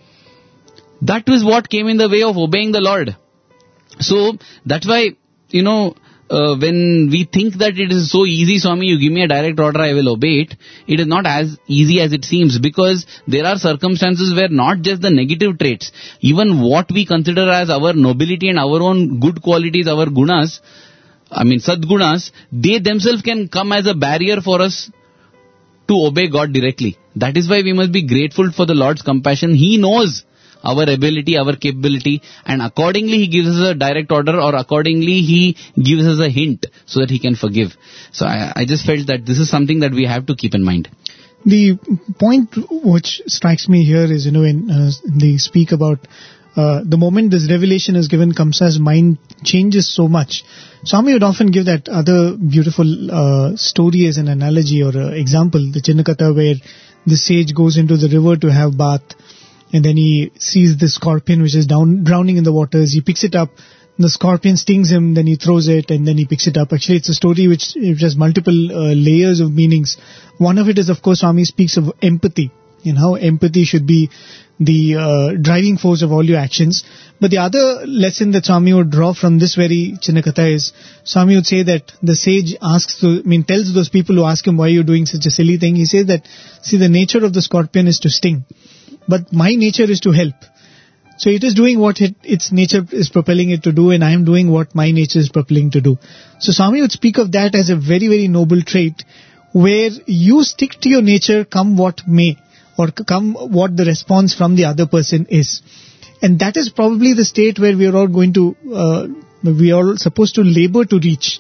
That was what came in the way of obeying the Lord. So, that's why, you know, uh, when we think that it is so easy, Swami, you give me a direct order, I will obey it. It is not as easy as it seems, because there are circumstances where not just the negative traits, even what we consider as our nobility and our own good qualities, our gunas, I mean sadgunas, they themselves can come as a barrier for us to obey God directly. That is why we must be grateful for the Lord's compassion. He knows our ability, our capability, and accordingly He gives us a direct order, or accordingly He gives us a hint so that He can forgive. So I, I just felt that this is something that we have to keep in mind. The point which strikes me here is, you know, when uh, they speak about uh, the moment this revelation is given, Kamsa's mind changes so much. Swami would often give that other beautiful uh, story as an analogy or uh, example, the Chinnakatha, where the sage goes into the river to have bath, and then he sees the scorpion which is down drowning in the waters. He picks it up, the scorpion stings him, then he throws it, and then he picks it up. Actually, it's a story which, which has multiple uh, layers of meanings. One of it is, of course, Swami speaks of empathy, and how empathy should be the uh, driving force of all your actions. But the other lesson that Swami would draw from this very Chinnakatha is, Swami would say that the sage asks, to, I mean, tells those people who ask him, why are you doing such a silly thing? He says that, see, the nature of the scorpion is to sting, but my nature is to help. So it is doing what it, its nature is propelling it to do, and I am doing what my nature is propelling to do. So Swami would speak of that as a very, very noble trait, where you stick to your nature, come what may, or come what the response from the other person is. And that is probably the state where we are all going to, uh, we are all supposed to labor to reach.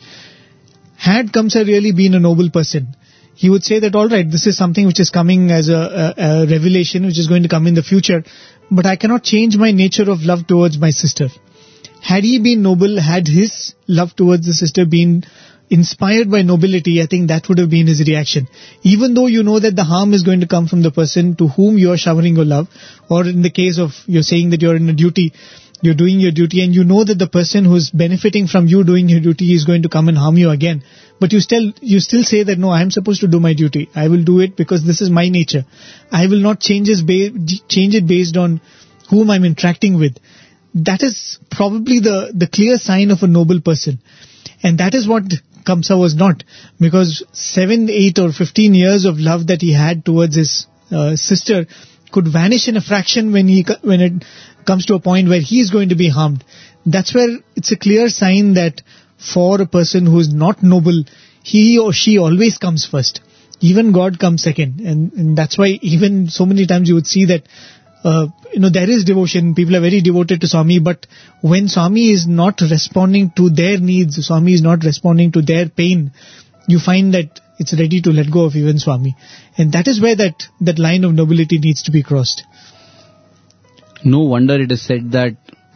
Had Kamsa really been a noble person, he would say that, all right, this is something which is coming as a, a, a revelation which is going to come in the future, but I cannot change my nature of love towards my sister. Had he been noble, had his love towards the sister been inspired by nobility, I think that would have been his reaction. Even though you know that the harm is going to come from the person to whom you are showering your love, or in the case of you're saying that you're in a duty, you're doing your duty, and you know that the person who's benefiting from you doing your duty is going to come and harm you again. But you still, you still say that, no, I am supposed to do my duty. I will do it because this is my nature. I will not change, his ba- change it based on whom I'm interacting with. That is probably the, the clear sign of a noble person. And that is what Kamsa was not. Because seven, eight or fifteen years of love that he had towards his uh, sister could vanish in a fraction when he when it comes to a point where he is going to be harmed. That's where it's a clear sign that for a person who is not noble, he or she always comes first. Even God comes second. And, and that's why even so many times you would see that, uh, you know, there is devotion. People are very devoted to Swami. But when Swami is not responding to their needs, Swami is not responding to their pain, you find that it's ready to let go of even Swami. And that is where that, that line of nobility needs to be crossed. No wonder it is said that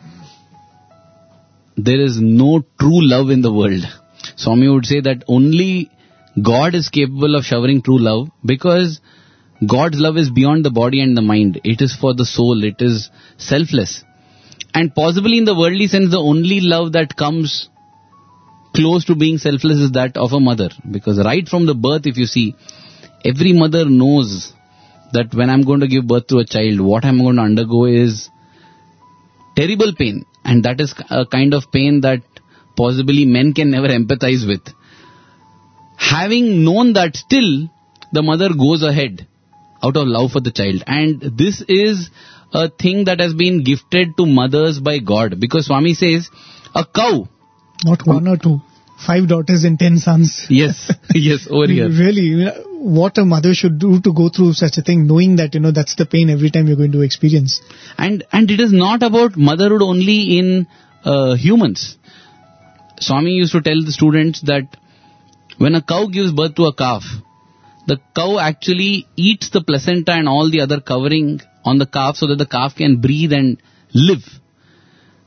there is no true love in the world. Swami would say that only God is capable of showering true love, because God's love is beyond the body and the mind. It is for the soul. It is selfless. And possibly in the worldly sense, the only love that comes close to being selfless is that of a mother. Because right from the birth, if you see, every mother knows that when I'm going to give birth to a child, what I'm going to undergo is terrible pain. And that is a kind of pain that possibly men can never empathize with. Having known that, still the mother goes ahead out of love for the child. And this is a thing that has been gifted to mothers by God. Because Swami says, a cow. Not one or two. Five daughters and ten sons. Yes, yes, over here. Really, what a mother should do to go through such a thing, knowing that, you know, that's the pain every time you're going to experience. And and it is not about motherhood only in uh, humans. Swami used to tell the students that when a cow gives birth to a calf, the cow actually eats the placenta and all the other covering on the calf so that the calf can breathe and live.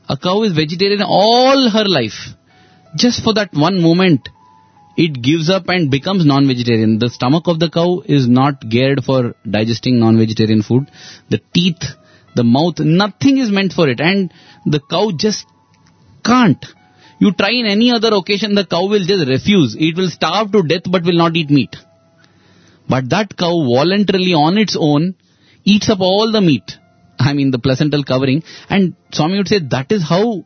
A cow is vegetarian all her life. Just for that one moment, it gives up and becomes non-vegetarian. The stomach of the cow is not geared for digesting non-vegetarian food. The teeth, the mouth, nothing is meant for it. And the cow just can't. You try in any other occasion, the cow will just refuse. It will starve to death but will not eat meat. But that cow voluntarily on its own eats up all the meat. I mean the placental covering. And Swami would say that is how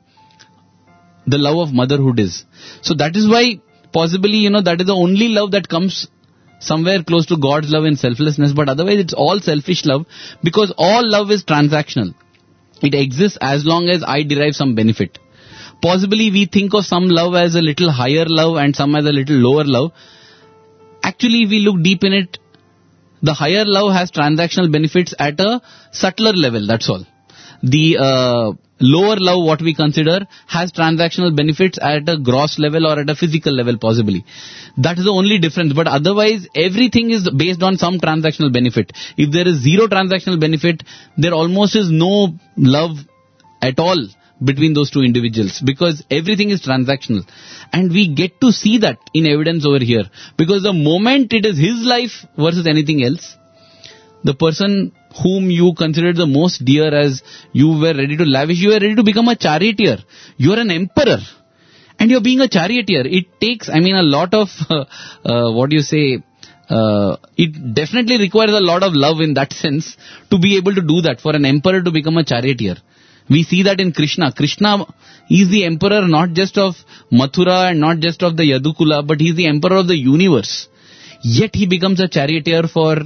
the love of motherhood is. So that is why possibly, you know, that is the only love that comes somewhere close to God's love and selflessness. But otherwise it's all selfish love, because all love is transactional. It exists as long as I derive some benefit. Possibly we think of some love as a little higher love and some as a little lower love. Actually, if we look deep in it, the higher love has transactional benefits at a subtler level, that's all. The uh, lower love, what we consider, has transactional benefits at a gross level or at a physical level possibly. That is the only difference. But otherwise, everything is based on some transactional benefit. If there is zero transactional benefit, there almost is no love at all between those two individuals, because everything is transactional. And we get to see that in evidence over here. Because the moment it is his life versus anything else, the person whom you considered the most dear, as you were ready to lavish, you were ready to become a charioteer. You are an emperor. And you're being a charioteer. It takes, I mean, a lot of, uh, uh, what do you say, uh, it definitely requires a lot of love in that sense to be able to do that, for an emperor to become a charioteer. We see that in Krishna. Krishna is the emperor not just of Mathura and not just of the Yadukula, but he is the emperor of the universe. Yet he becomes a charioteer for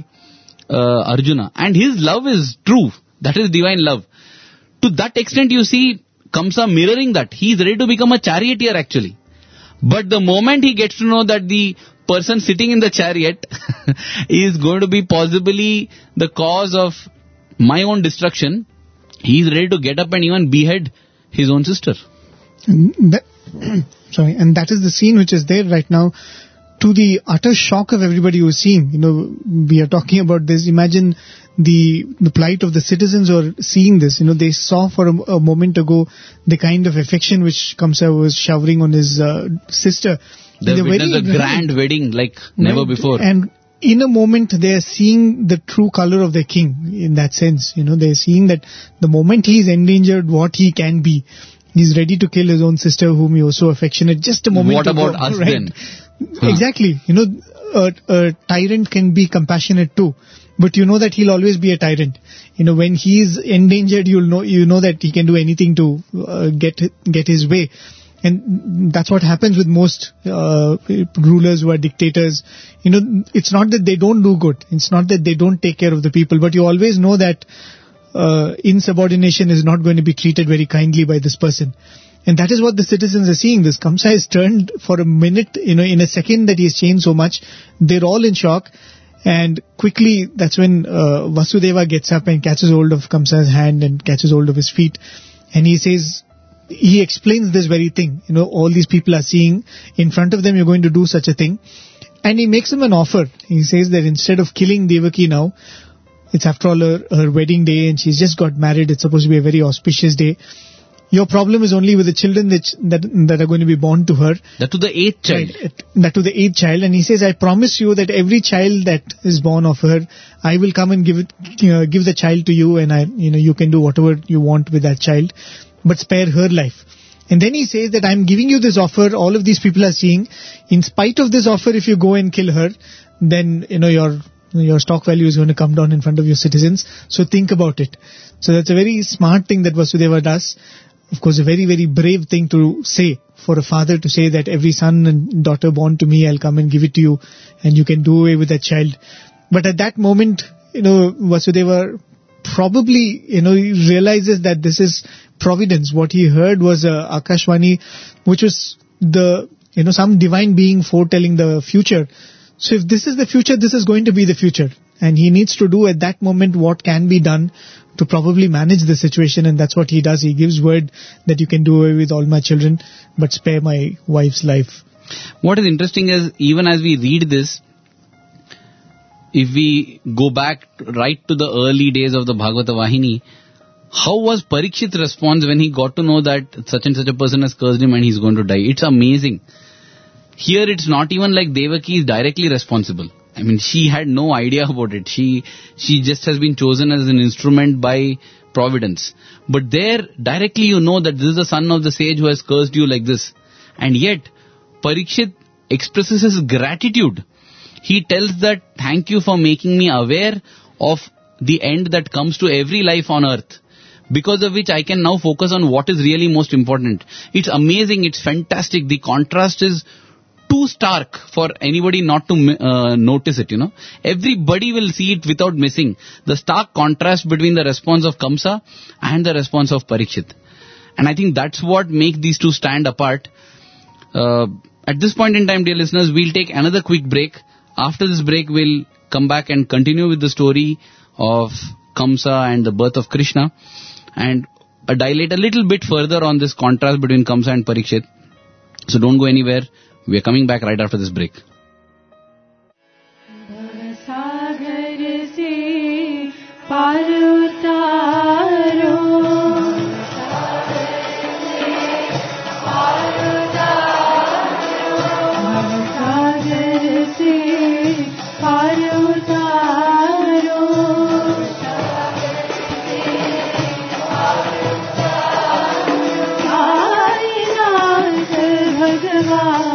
uh, Arjuna. And his love is true. That is divine love. To that extent, you see Kamsa mirroring that. He is ready to become a charioteer actually. But the moment he gets to know that the person sitting in the chariot is going to be possibly the cause of my own destruction, he is ready to get up and even behead his own sister. And that, sorry, and that is the scene which is there right now, to the utter shock of everybody who is seeing. You know, we are talking about this. Imagine the the plight of the citizens who are seeing this. You know, they saw for a, a moment ago the kind of affection which Kamsa was showering on his uh, sister. They They're witnessed very- a grand wedding like never Right. before. And in a moment, they are seeing the true color of their king in that sense. You know, they are seeing that the moment he is endangered, what he can be. He's ready to kill his own sister whom he was so affectionate just a moment What ago. about us Right. then? Huh. Exactly. You know, a, a tyrant can be compassionate too. But you know that he'll always be a tyrant. You know, when he is endangered, you'll know, you know that he can do anything to uh, get get his way. And that's what happens with most uh, rulers who are dictators. You know, it's not that they don't do good. It's not that they don't take care of the people. But you always know that uh, insubordination is not going to be treated very kindly by this person. And that is what the citizens are seeing. This Kamsa is turned for a minute, you know, in a second that he has changed so much. They're all in shock. And quickly, that's when uh, Vasudeva gets up and catches hold of Kamsa's hand and catches hold of his feet. And he says, he explains this very thing. You know, all these people are seeing in front of them, you're going to do such a thing. And he makes him an offer. He says that instead of killing Devaki now, it's after all her, her wedding day and she's just got married. It's supposed to be a very auspicious day. Your problem is only with the children that, that, that are going to be born to her. That to the eighth child. Right, that to the eighth child. And he says, I promise you that every child that is born of her, I will come and give it, uh, give the child to you, and I, you know, you can do whatever you want with that child, but spare her life. And then he says that I'm giving you this offer, all of these people are seeing. In spite of this offer, if you go and kill her, then, you know, your, your stock value is going to come down in front of your citizens. So think about it. So that's a very smart thing that Vasudeva does. Of course, a very, very brave thing to say, for a father to say that every son and daughter born to me, I'll come and give it to you, and you can do away with that child. But at that moment, you know, Vasudeva probably, you know, realizes that this is providence. What he heard was uh, Akashvani, which was the, you know, some divine being foretelling the future. So if this is the future, this is going to be the future. And he needs to do at that moment what can be done to probably manage the situation, and that's what he does. He gives word that you can do away with all my children, but spare my wife's life. What is interesting is, even as we read this, if we go back right to the early days of the Bhagavata Vahini, how was Parikshit's response when he got to know that such and such a person has cursed him and he's going to die? It's amazing. Here it's not even like Devaki is directly responsible. I mean, she had no idea about it. She she just has been chosen as an instrument by providence. But there, directly you know that this is the son of the sage who has cursed you like this. And yet, Parikshit expresses his gratitude. He tells that, thank you for making me aware of the end that comes to every life on earth, because of which I can now focus on what is really most important. It's amazing, it's fantastic. The contrast is too stark for anybody not to uh, notice it, you know. Everybody will see it without missing. The stark contrast between the response of Kamsa and the response of Parikshit. And I think that's what makes these two stand apart. Uh, at this point in time, dear listeners, we'll take another quick break. After this break, we'll come back and continue with the story of Kamsa and the birth of Krishna, and uh, dilate a little bit further on this contrast between Kamsa and Parikshit. So don't go anywhere. We are coming back right after this break. सागर से पार उतारो, सागर से पार उतारो, साईनाथ भगवान,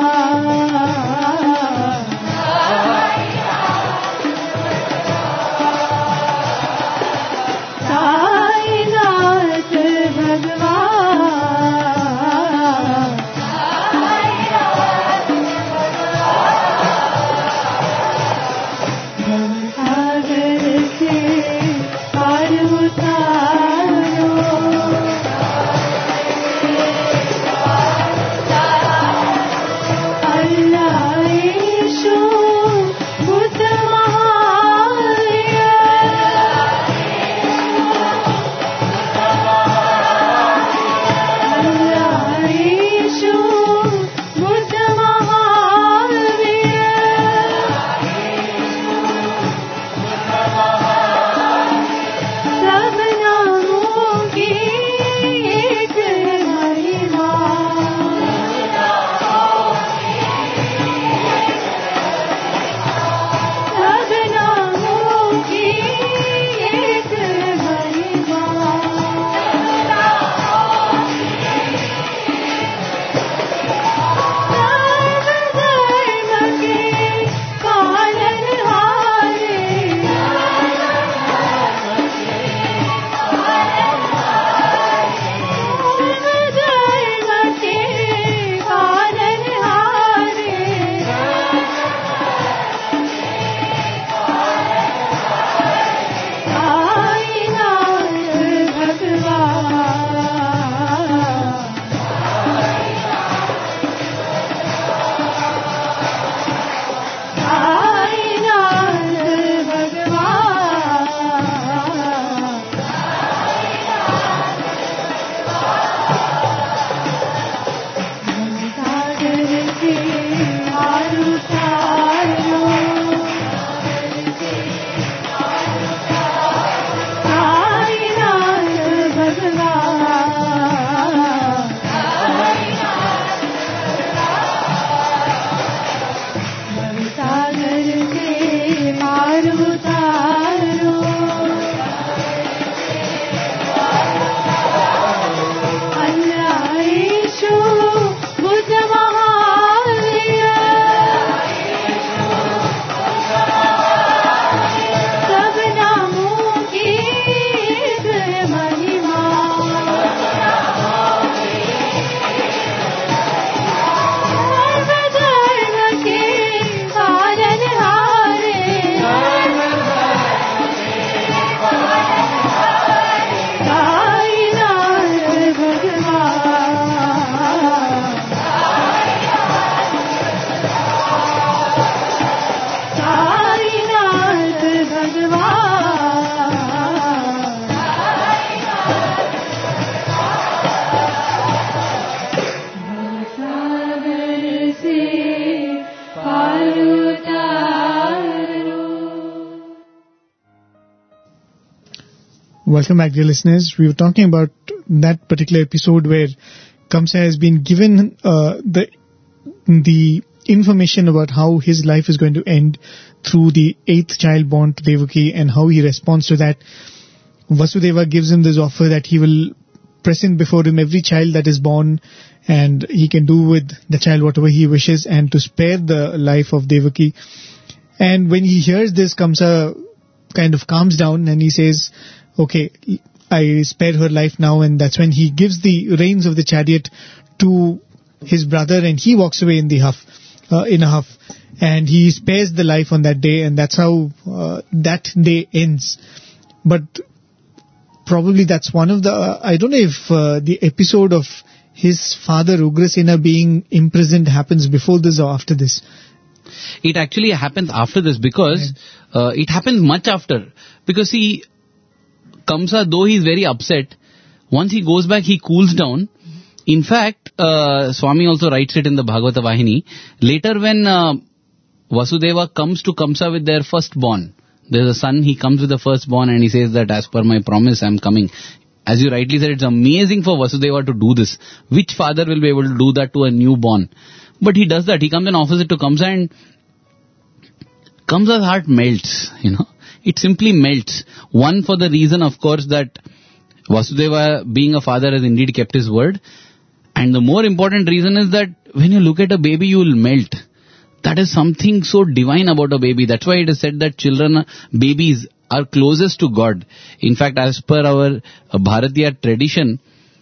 Welcome back, dear listeners. We were talking about that particular episode where Kamsa has been given uh, the the information about how his life is going to end through the eighth child born to Devaki and how he responds to that. Vasudeva gives him this offer that he will present before him every child that is born, and he can do with the child whatever he wishes, and to spare the life of Devaki. And when he hears this, Kamsa kind of calms down and he says, okay, I spare her life now. And that's when he gives the reins of the chariot to his brother, and he walks away in the huff, uh, in a huff, and he spares the life on that day, and that's how uh, that day ends. But probably that's one of the, uh, I don't know if uh, the episode of his father Ugrasena being imprisoned happens before this or after this. It actually happens after this, because uh, it happens much after. Because see, Kamsa, though he is very upset, once he goes back, he cools down. In fact, uh, Swami also writes it in the Bhagavata Vahini. Later when uh, Vasudeva comes to Kamsa with their firstborn, there's a son, he comes with the firstborn and he says that as per my promise, I'm coming. As you rightly said, it's amazing for Vasudeva to do this. Which father will be able to do that to a newborn? But he does that. He comes and offers it to Kamsa, and Kamsa's heart melts, you know. It simply melts. One, for the reason, of course, that Vasudeva, being a father, has indeed kept his word. And the more important reason is that when you look at a baby, you will melt. That is something so divine about a baby. That's why it is said that children, babies, are closest to God. In fact, as per our uh, Bharatiya tradition,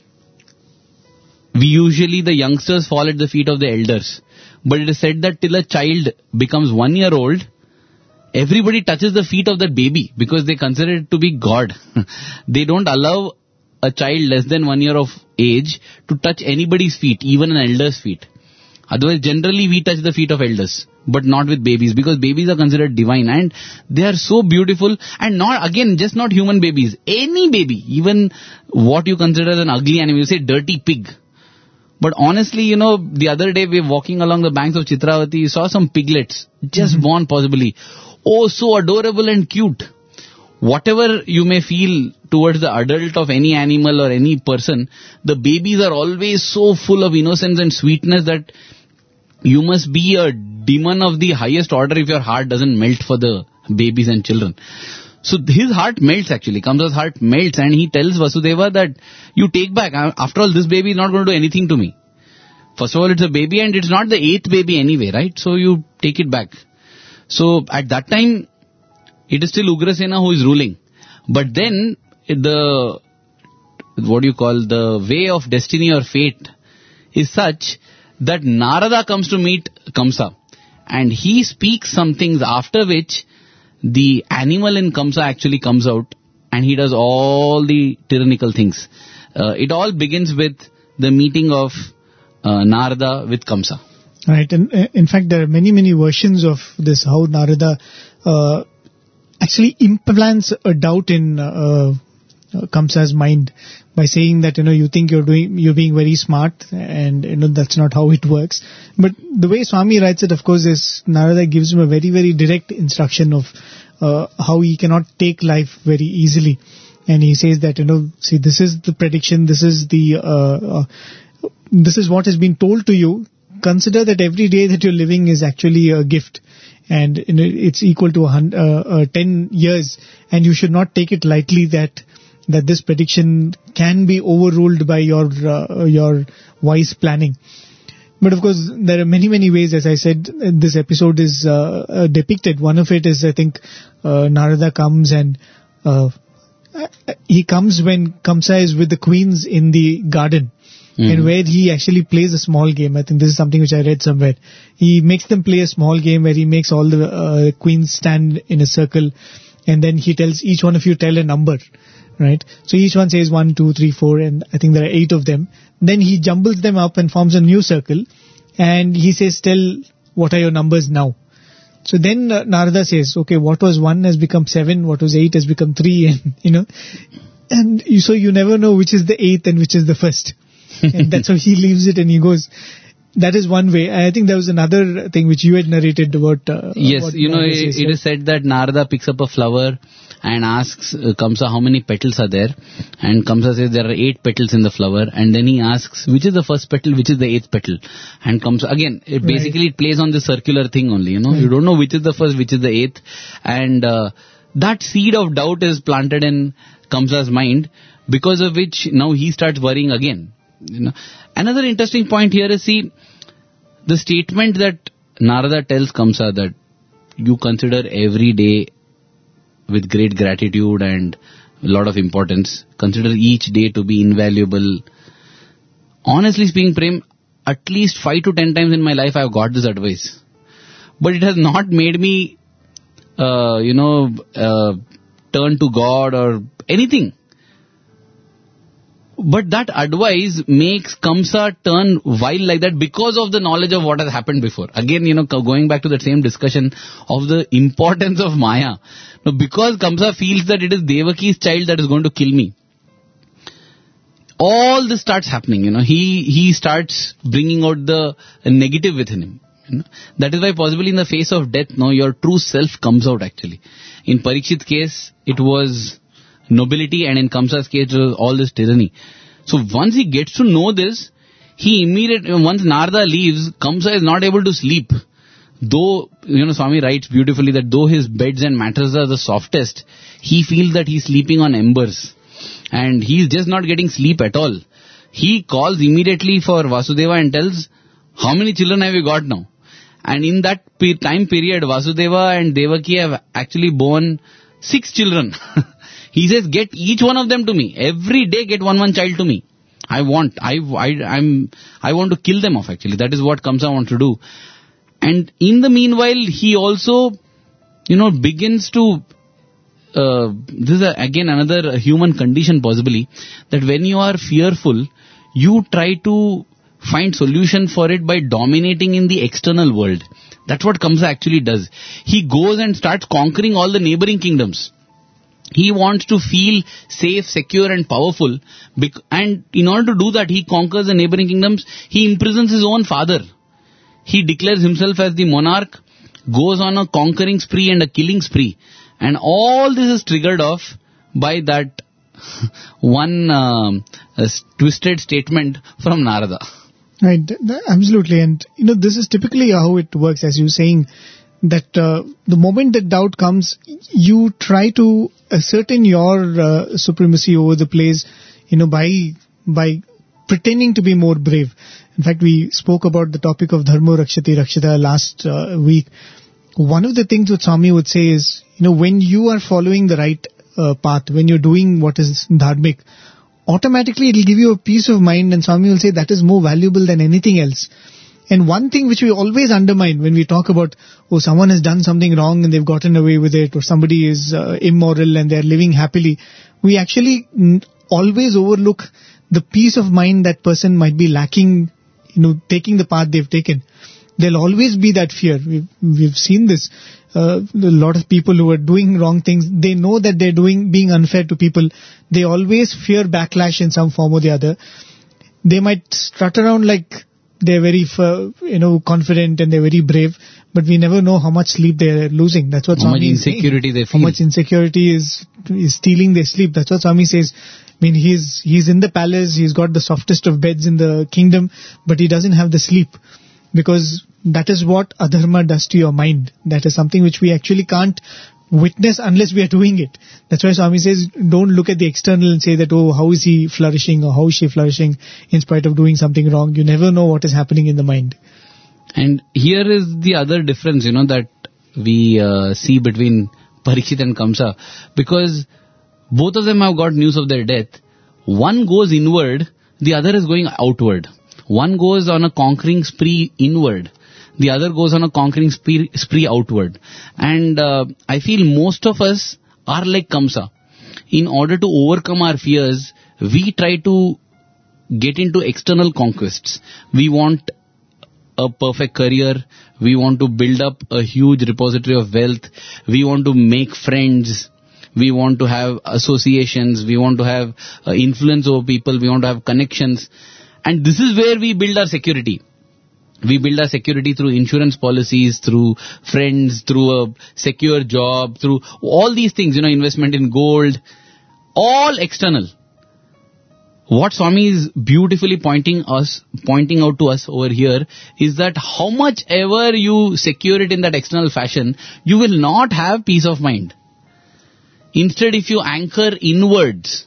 we usually, the youngsters fall at the feet of the elders. But it is said that till a child becomes one year old, everybody touches the feet of that baby because they consider it to be God. They don't allow a child less than one year of age to touch anybody's feet, even an elder's feet. Otherwise, generally we touch the feet of elders, but not with babies, because babies are considered divine and they are so beautiful. And not, again, just not human babies. Any baby, even what you consider as an ugly animal, you say dirty pig. But honestly, you know, the other day we were walking along the banks of Chitravati, we saw some piglets, just mm-hmm. born possibly. Oh, so adorable and cute. Whatever you may feel towards the adult of any animal or any person, the babies are always so full of innocence and sweetness that you must be a demon of the highest order if your heart doesn't melt for the babies and children. So his heart melts actually, Kamsa's heart melts, and he tells Vasudeva that you take back, after all this baby is not going to do anything to me. First of all, it's a baby and it's not the eighth baby anyway, right? So you take it back. So at that time, it is still Ugrasena who is ruling. But then the, what do you call, the way of destiny or fate is such that Narada comes to meet Kamsa. And he speaks some things, after which the animal in Kamsa actually comes out and he does all the tyrannical things. Uh, it all begins with the meeting of uh, Narada with Kamsa. Right, and uh, in fact there are many, many versions of this, how Narada uh, actually implants a doubt in uh, uh, Kamsa's mind by saying that, you know, you think you're doing, you're being very smart, and, you know, that's not how it works. But the way Swami writes it, of course, is Narada gives him a very, very direct instruction of uh, how he cannot take life very easily. And he says that, you know, see, this is the prediction, this is the, uh, uh, this is what has been told to you. Consider that every day that you're living is actually a gift, and you know, it's equal to a hundred, uh, uh, ten years, and you should not take it lightly that that this prediction can be overruled by your uh, your wise planning. But of course, there are many, many ways, as I said, this episode is uh, uh, depicted. One of it is, I think, uh, Narada comes and uh, he comes when Kamsa is with the queens in the garden. Mm-hmm. And where he actually plays a small game. I think this is something which I read somewhere. He makes them play a small game where he makes all the uh, queens stand in a circle, and then he tells each one of you tell a number, right? So each one says one, two, three, four, and I think there are eight of them. Then he jumbles them up and forms a new circle, and he says, tell what are your numbers now. So then uh, Narada says, okay, what was one has become seven, what was eight has become three, and you know, and you, so you never know which is the eighth and which is the first. And that's how he leaves it, and he goes. that is one way. I think there was another thing which you had narrated about. Uh, Yes, what you know, Narada it, says, it right? is said that Narada picks up a flower and asks uh, Kamsa how many petals are there. And Kamsa says there are eight petals in the flower. And then he asks, which is the first petal, which is the eighth petal? And Kamsa, again, it Right. basically it plays on this circular thing only, you know. You don't know which is the first, which is the eighth. And uh, that seed of doubt is planted in Kamsa's mind, because of which now he starts worrying again. You know. Another interesting point here is, see, the statement that Narada tells Kamsa that you consider every day with great gratitude and a lot of importance, consider each day to be invaluable. Honestly speaking, Prem, at least five to ten times in my life I have got this advice. But it has not made me, uh, you know, uh, turn to God or anything. But that advice makes Kamsa turn vile like that because of the knowledge of what has happened before. Again, you know, co- going back to that same discussion of the importance of Maya. Now, because Kamsa feels that it is Devaki's child that is going to kill me, all this starts happening, you know. He, he starts bringing out the negative within him. You know? That is why possibly in the face of death, no, your true self comes out actually. In Parikshit's case, it was nobility, and in Kamsa's case, it was all this tyranny. So once he gets to know this, he immediately, once Narada leaves, Kamsa is not able to sleep. Though, you know, Swami writes beautifully that though his beds and mattresses are the softest, he feels that he's sleeping on embers. And he's just not getting sleep at all. He calls immediately for Vasudeva and tells, how many children have you got now? And in that pe- time period, Vasudeva and Devaki have actually born six children. He says, get each one of them to me. Every day get one one child to me. I want, I, I, I'm, I want to kill them off actually. That is what Kamsa wants to do. And in the meanwhile, he also, you know, begins to, uh, this is a, again another human condition possibly, that when you are fearful, you try to find solution for it by dominating in the external world. That's what Kamsa actually does. He goes and starts conquering all the neighboring kingdoms. He wants to feel safe, secure and powerful. Bec- and in order to do that, he conquers the neighboring kingdoms. He imprisons his own father. He declares himself as the monarch, goes on a conquering spree and a killing spree. And all this is triggered off by that one um, uh, twisted statement from Narada. Right, th- th- absolutely. And, you know, this is typically how it works, as you're saying, that uh, the moment that doubt comes, you try to ascertain your uh, supremacy over the place, you know, by by pretending to be more brave. In fact, we spoke about the topic of Dharmo Rakshati Rakshita last uh, week. One of the things that Swami would say is, you know, when you are following the right uh, path, when you're doing what is dharmic, automatically it will give you a peace of mind, and Swami will say that is more valuable than anything else. And one thing which we always undermine when we talk about, oh, someone has done something wrong and they've gotten away with it, or somebody is uh, immoral and they're living happily, we actually mm, always overlook the peace of mind that person might be lacking, you know, taking the path they've taken. There'll always be that fear. We've, we've seen this. Uh, a lot of people who are doing wrong things, they know that they're doing, being unfair to people. They always fear backlash in some form or the other. They might strut around like they're very, uh, you know, confident and they're very brave, but we never know how much sleep they're losing. That's what How much Swami is saying. insecurity they How feel. much insecurity is, is stealing their sleep. That's what Swami says. I mean, he's, he's in the palace, he's got the softest of beds in the kingdom, but he doesn't have the sleep. Because that is what adharma does to your mind. That is something which we actually can't witness unless we are doing it. That's why Swami says, don't look at the external and say that, oh, how is he flourishing or how is she flourishing in spite of doing something wrong. You never know what is happening in the mind. And here is the other difference, you know, that we uh, see between Parikshit and Kamsa. Because both of them have got news of their death. One goes inward, the other is going outward. One goes on a conquering spree inward. The other goes on a conquering spree, spree outward. And uh, I feel most of us are like Kamsa. In order to overcome our fears, we try to get into external conquests. We want a perfect career. We want to build up a huge repository of wealth. We want to make friends. We want to have associations. We want to have uh, influence over people. We want to have connections. And this is where we build our security. We build our security through insurance policies, through friends, through a secure job, through all these things, you know, investment in gold, all external. What Swami is beautifully pointing us, pointing out to us over here is that how much ever you secure it in that external fashion, you will not have peace of mind. Instead, if you anchor inwards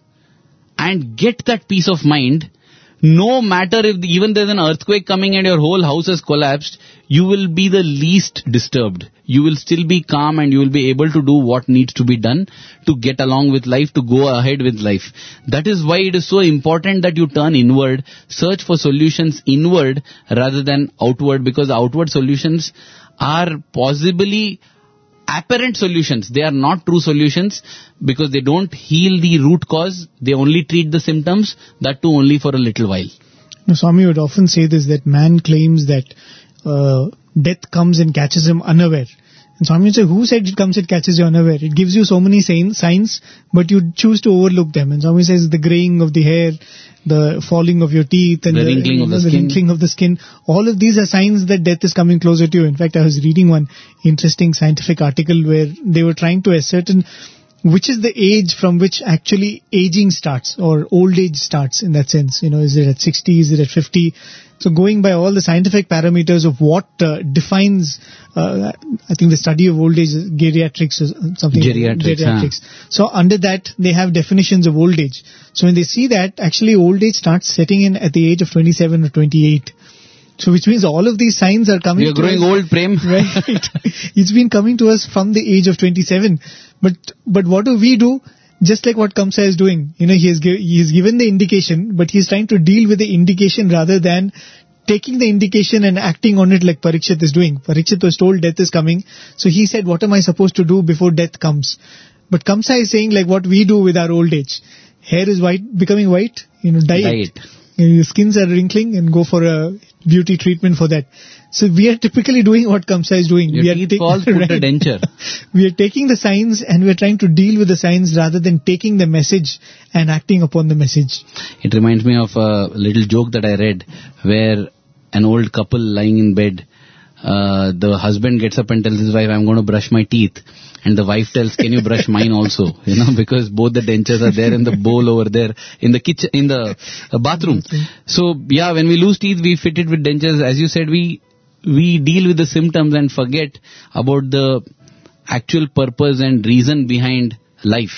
and get that peace of mind, no matter if the, even there's an earthquake coming and your whole house has collapsed, you will be the least disturbed. You will still be calm and you will be able to do what needs to be done to get along with life, to go ahead with life. That is why it is so important that you turn inward, search for solutions inward rather than outward, because outward solutions are possibly apparent solutions. They are not true solutions because they don't heal the root cause. They only treat the symptoms, that too only for a little while. Now, Swami would often say this, that man claims that uh, death comes and catches him unaware. And Swami would say, who said it comes and catches you unaware? It gives you so many signs, signs, but you choose to overlook them. And Swami says the graying of the hair, the falling of your teeth, and The the, wrinkling of the the skin. wrinkling of the skin. All of these are signs that death is coming closer to you. In fact, I was reading one interesting scientific article where they were trying to ascertain which is the age from which actually aging starts, or old age starts in that sense. You know, is it at sixty, is it at fifty? So going by all the scientific parameters of what uh, defines, uh, I think the study of old age, is geriatrics or something. Geriatrics, Geriatrics. So under that, they have definitions of old age. So when they see that, actually old age starts setting in at the age of twenty-seven or twenty-eight. So which means all of these signs are coming We are to growing us. old, Prem. Right. It's been coming to us from the age of twenty-seven. But but what do we do? Just like what Kamsa is doing. You know, he has, gi- he has given the indication, but he's trying to deal with the indication rather than taking the indication and acting on it like Parikshit is doing. Parikshit was told death is coming. So he said, what am I supposed to do before death comes? But Kamsa is saying like what we do with our old age. Hair is white, becoming white, you know, dye Dye it. it. Your skins are wrinkling and go for a beauty treatment for that. So we are typically doing what Kamsa is doing. Your we are teeth ta- falls, put a Right. denture. We are taking the signs and we are trying to deal with the signs rather than taking the message and acting upon the message. It reminds me of a little joke that I read where an old couple lying in bed, uh, the husband gets up and tells his wife, I'm going to brush my teeth. And the wife tells, can you brush mine also? You know, because both the dentures are there in the bowl over there in the kitchen, in the uh, bathroom. So yeah, when we lose teeth, we fit it with dentures. As you said, we, we deal with the symptoms and forget about the actual purpose and reason behind life.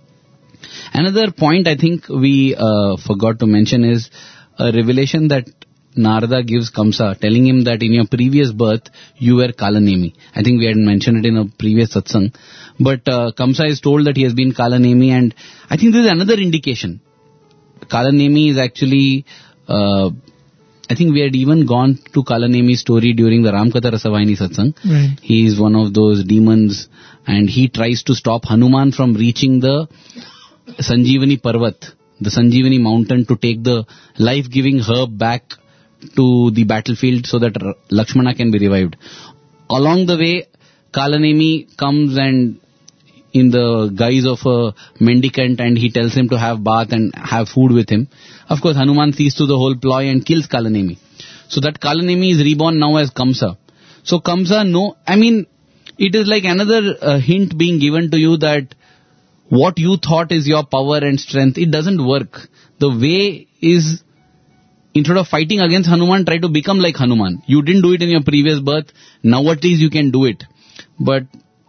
Another point I think we uh, forgot to mention is a revelation that Narada gives Kamsa, telling him that in your previous birth, you were Kalanemi. I think we had mentioned it in a previous satsang. But uh, Kamsa is told that he has been Kalanemi, and I think this is another indication. Kalanemi is actually, uh, I think we had even gone to Kalanemi's story during the Ramkatha Rasavahini satsang. Right. He is one of those demons, and he tries to stop Hanuman from reaching the Sanjeevani Parvat, the Sanjeevani mountain, to take the life-giving herb back to the battlefield so that R- Lakshmana can be revived. Along the way, Kalanemi comes and in the guise of a mendicant, and he tells him to have bath and have food with him. Of course, Hanuman sees to the whole ploy and kills Kalanemi. So that Kalanemi is reborn now as Kamsa. So Kamsa, no, I mean, it is like another uh, hint being given to you that what you thought is your power and strength, it doesn't work. The way is, instead of fighting against Hanuman, try to become like Hanuman. You didn't do it in your previous birth. Now at least you can do it. But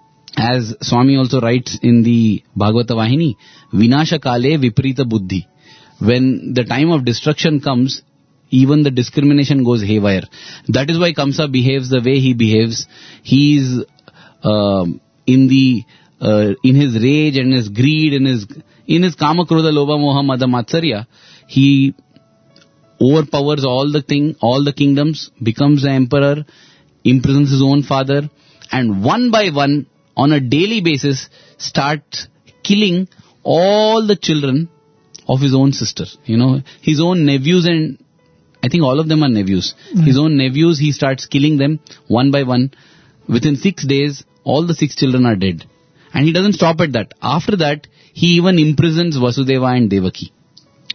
as Swami also writes in the Bhagavata Vahini, Vinasha Kale Viprita Buddhi. When the time of destruction comes, even the discrimination goes haywire. That is why Kamsa behaves the way he behaves. He is uh, in the uh, in his rage and his greed, in his in his Kama Krodha Lobha Moha Mada Matsarya, he overpowers all the thing, all the kingdoms, becomes the emperor, imprisons his own father, and one by one, on a daily basis, starts killing all the children of his own sister. You know, his own nephews, and I think all of them are nephews. Mm. His own nephews, he starts killing them one by one. Within six days, all the six children are dead. And he doesn't stop at that. After that, he even imprisons Vasudeva and Devaki.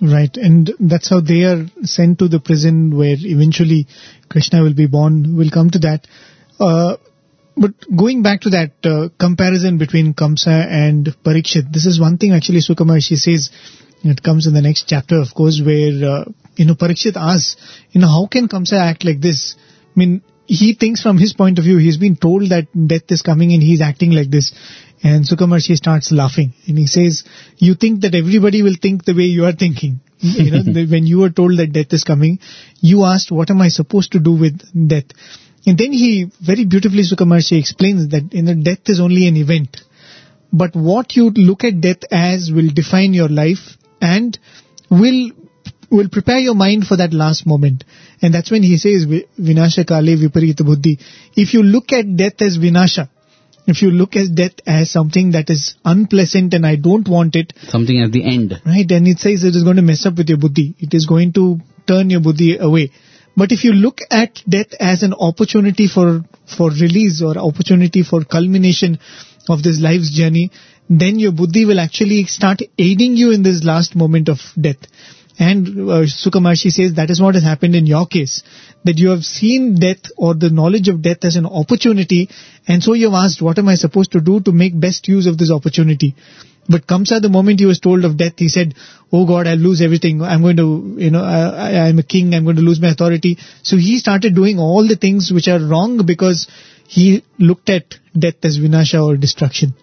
Right, and that's how they are sent to the prison where eventually Krishna will be born. We'll come to that. Uh, but going back to that uh, comparison between Kamsa and Parikshit, this is one thing actually Shuka Maharshi says. It comes in the next chapter, of course, where, uh, you know, Parikshit asks, you know, how can Kamsa act like this? I mean, he thinks from his point of view, he's been told that death is coming and he's acting like this. And Shuka Maharshi starts laughing and he says, you think that everybody will think the way you are thinking. You know, when you were told that death is coming, you asked, what am I supposed to do with death? And then he very beautifully, Shuka Maharshi explains that, you know, death is only an event. But what you look at death as will define your life and will will prepare your mind for that last moment. And that's when he says, Vinasha Kale Viparita Buddhi. If you look at death as Vinasha, if you look at death as something that is unpleasant and I don't want it. Something at the end. Right, and it says it is going to mess up with your buddhi. It is going to turn your buddhi away. But if you look at death as an opportunity for, for release or opportunity for culmination of this life's journey, then your buddhi will actually start aiding you in this last moment of death. And uh, Shuka Maharshi says that is what has happened in your case, that you have seen death or the knowledge of death as an opportunity, and so you have asked, what am I supposed to do to make best use of this opportunity? But Kamsa, the moment he was told of death, he said, oh God, I'll lose everything. I'm going to, you know, I, I'm a king, I'm going to lose my authority. So he started doing all the things which are wrong because he looked at death as vinasha or destruction.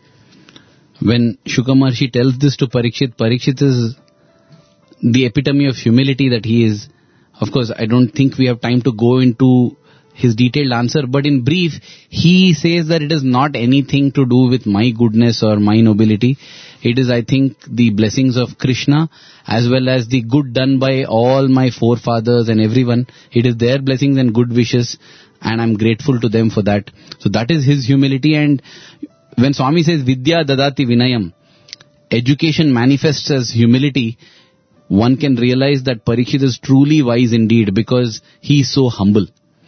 When Shuka Maharshi tells this to Parikshit, Parikshit is the epitome of humility that he is. Of course, I don't think we have time to go into his detailed answer, but in brief, he says that it is not anything to do with my goodness or my nobility. It is, I think, the blessings of Krishna as well as the good done by all my forefathers and everyone. It is their blessings and good wishes, and I'm grateful to them for that. So that is his humility. And when Swami says Vidya Dadati Vinayam, education manifests as humility, one can realize that Parikshit is truly wise indeed because he is so humble.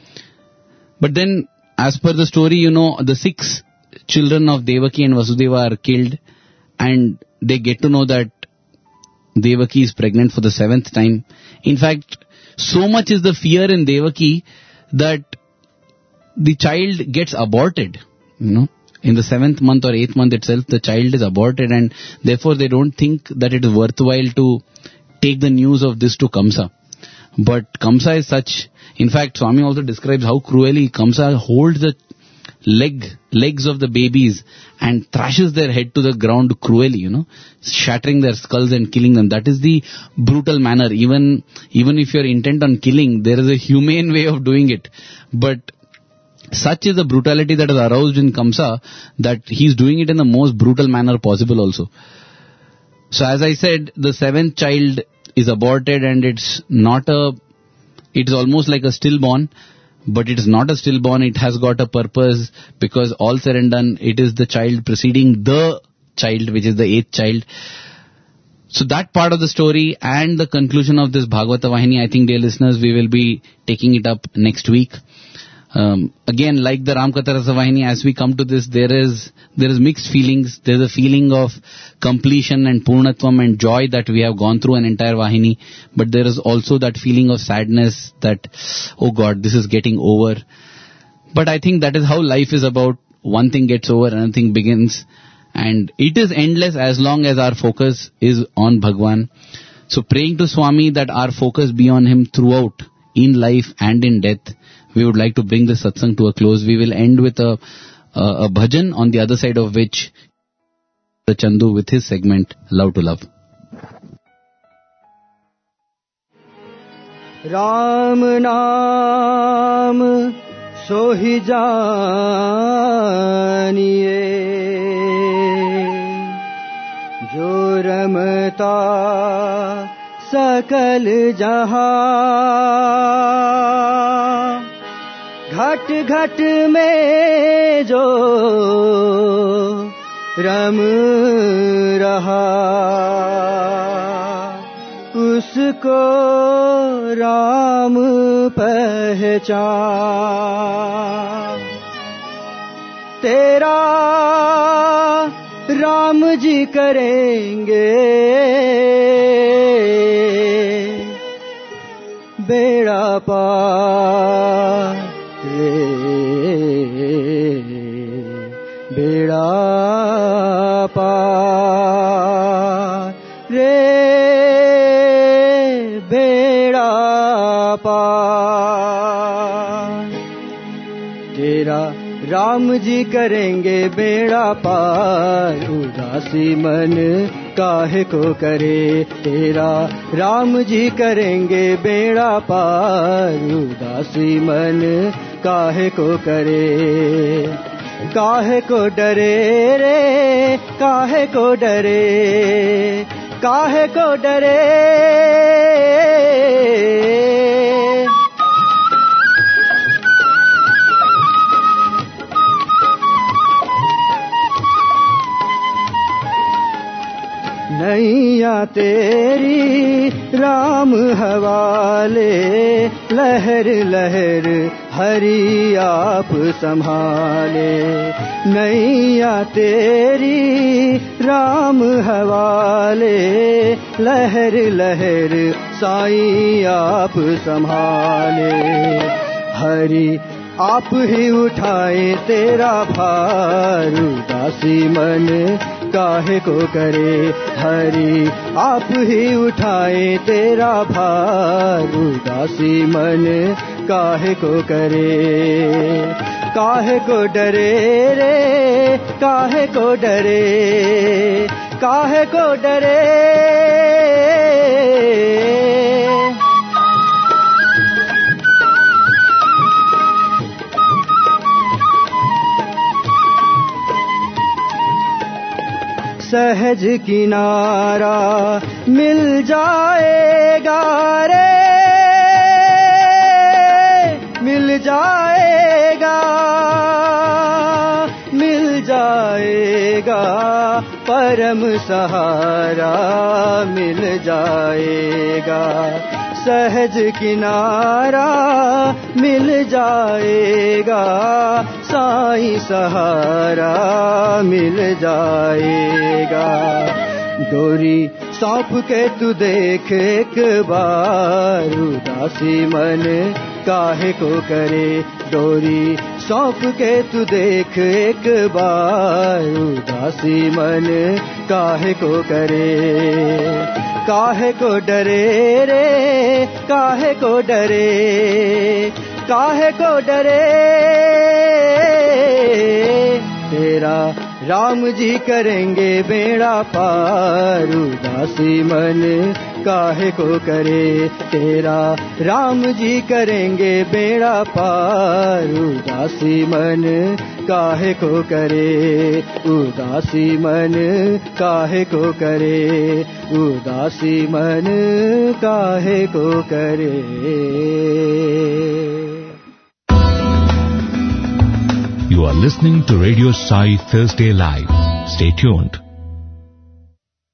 But then, as per the story, you know, the six children of Devaki and Vasudeva are killed, and they get to know that Devaki is pregnant for the seventh time. In fact, so much is the fear in Devaki that the child gets aborted, you know. In the seventh month or eighth month itself, the child is aborted, and therefore they don't think that it is worthwhile to take the news of this to Kamsa. But Kamsa is such, in fact, Swami also describes how cruelly Kamsa holds the leg, legs of the babies and thrashes their head to the ground cruelly, you know, shattering their skulls and killing them. That is the brutal manner. Even, even if you're intent on killing, there is a humane way of doing it. But such is the brutality that is aroused in Kamsa that he's doing it in the most brutal manner possible also. So as I said, the seventh child is aborted, and it's not a, it is almost like a stillborn, but it is not a stillborn. It has got a purpose, because all said and done, it is the child preceding the child, which is the eighth child. So that part of the story and the conclusion of this Bhagavata Vahini, I think, dear listeners, we will be taking it up next week. Um, again, like the Ramkatha Rasa Vahini, as we come to this, there is there is mixed feelings. There is a feeling of completion and purnatvam and joy that we have gone through an entire Vahini. But there is also that feeling of sadness that, oh God, this is getting over. But I think that is how life is about. One thing gets over, another thing begins. And it is endless as long as our focus is on Bhagwan. So praying to Swami that our focus be on him throughout, in life and in death. We would like to bring the satsang to a close. We will end with a, a, a bhajan, on the other side of which the Chandu with his segment Love to Love. Ram Naam Sohi Janiye Jo Ramta Sakal Jahan घट घट में जो रम रहा उसको राम पहचान तेरा राम जी करेंगे बेड़ा पार रे बेड़ा पार रे बेड़ा पार तेरा राम जी करेंगे बेड़ा पार उदासी मन काहे को करे तेरा राम जी करेंगे बेड़ा पार उदासी मन काहे को करे काहे को डरे रे काहे को डरे काहे को डरे नैया तेरी राम हवाले लहर लहर हरि आप संभाले नैया तेरी राम हवाले लहर लहर साईं आप संभाले हरि आप ही उठाए तेरा भार उदासी मन काहे को करे हरि आप ही उठाए तेरा भार उदासी मन काहे को करे काहे को डरे रे काहे को डरे काहे को डरे सहज किनारा मिल जाएगा रे मिल जाएगा मिल जाएगा परम सहारा मिल जाएगा सहज किनारा मिल जाएगा साईं सहारा मिल जाएगा डोरी सौंप के तू देख एक बार उदासी मन काहे को करे डोरी सौंप के तू देख एक बार उदासी मन काहे को करे काहे को डरे रे काहे को डरे काहे को डरे तेरा राम जी करेंगे बेड़ा पार उदासी मन काहे को करे तेरा राम जी करेंगे बेड़ा पार उदासी मन काहे को करे उदासी मन काहे को करे उदासी मन काहे को करे You are listening to Radio Sai Thursday Live. Stay tuned.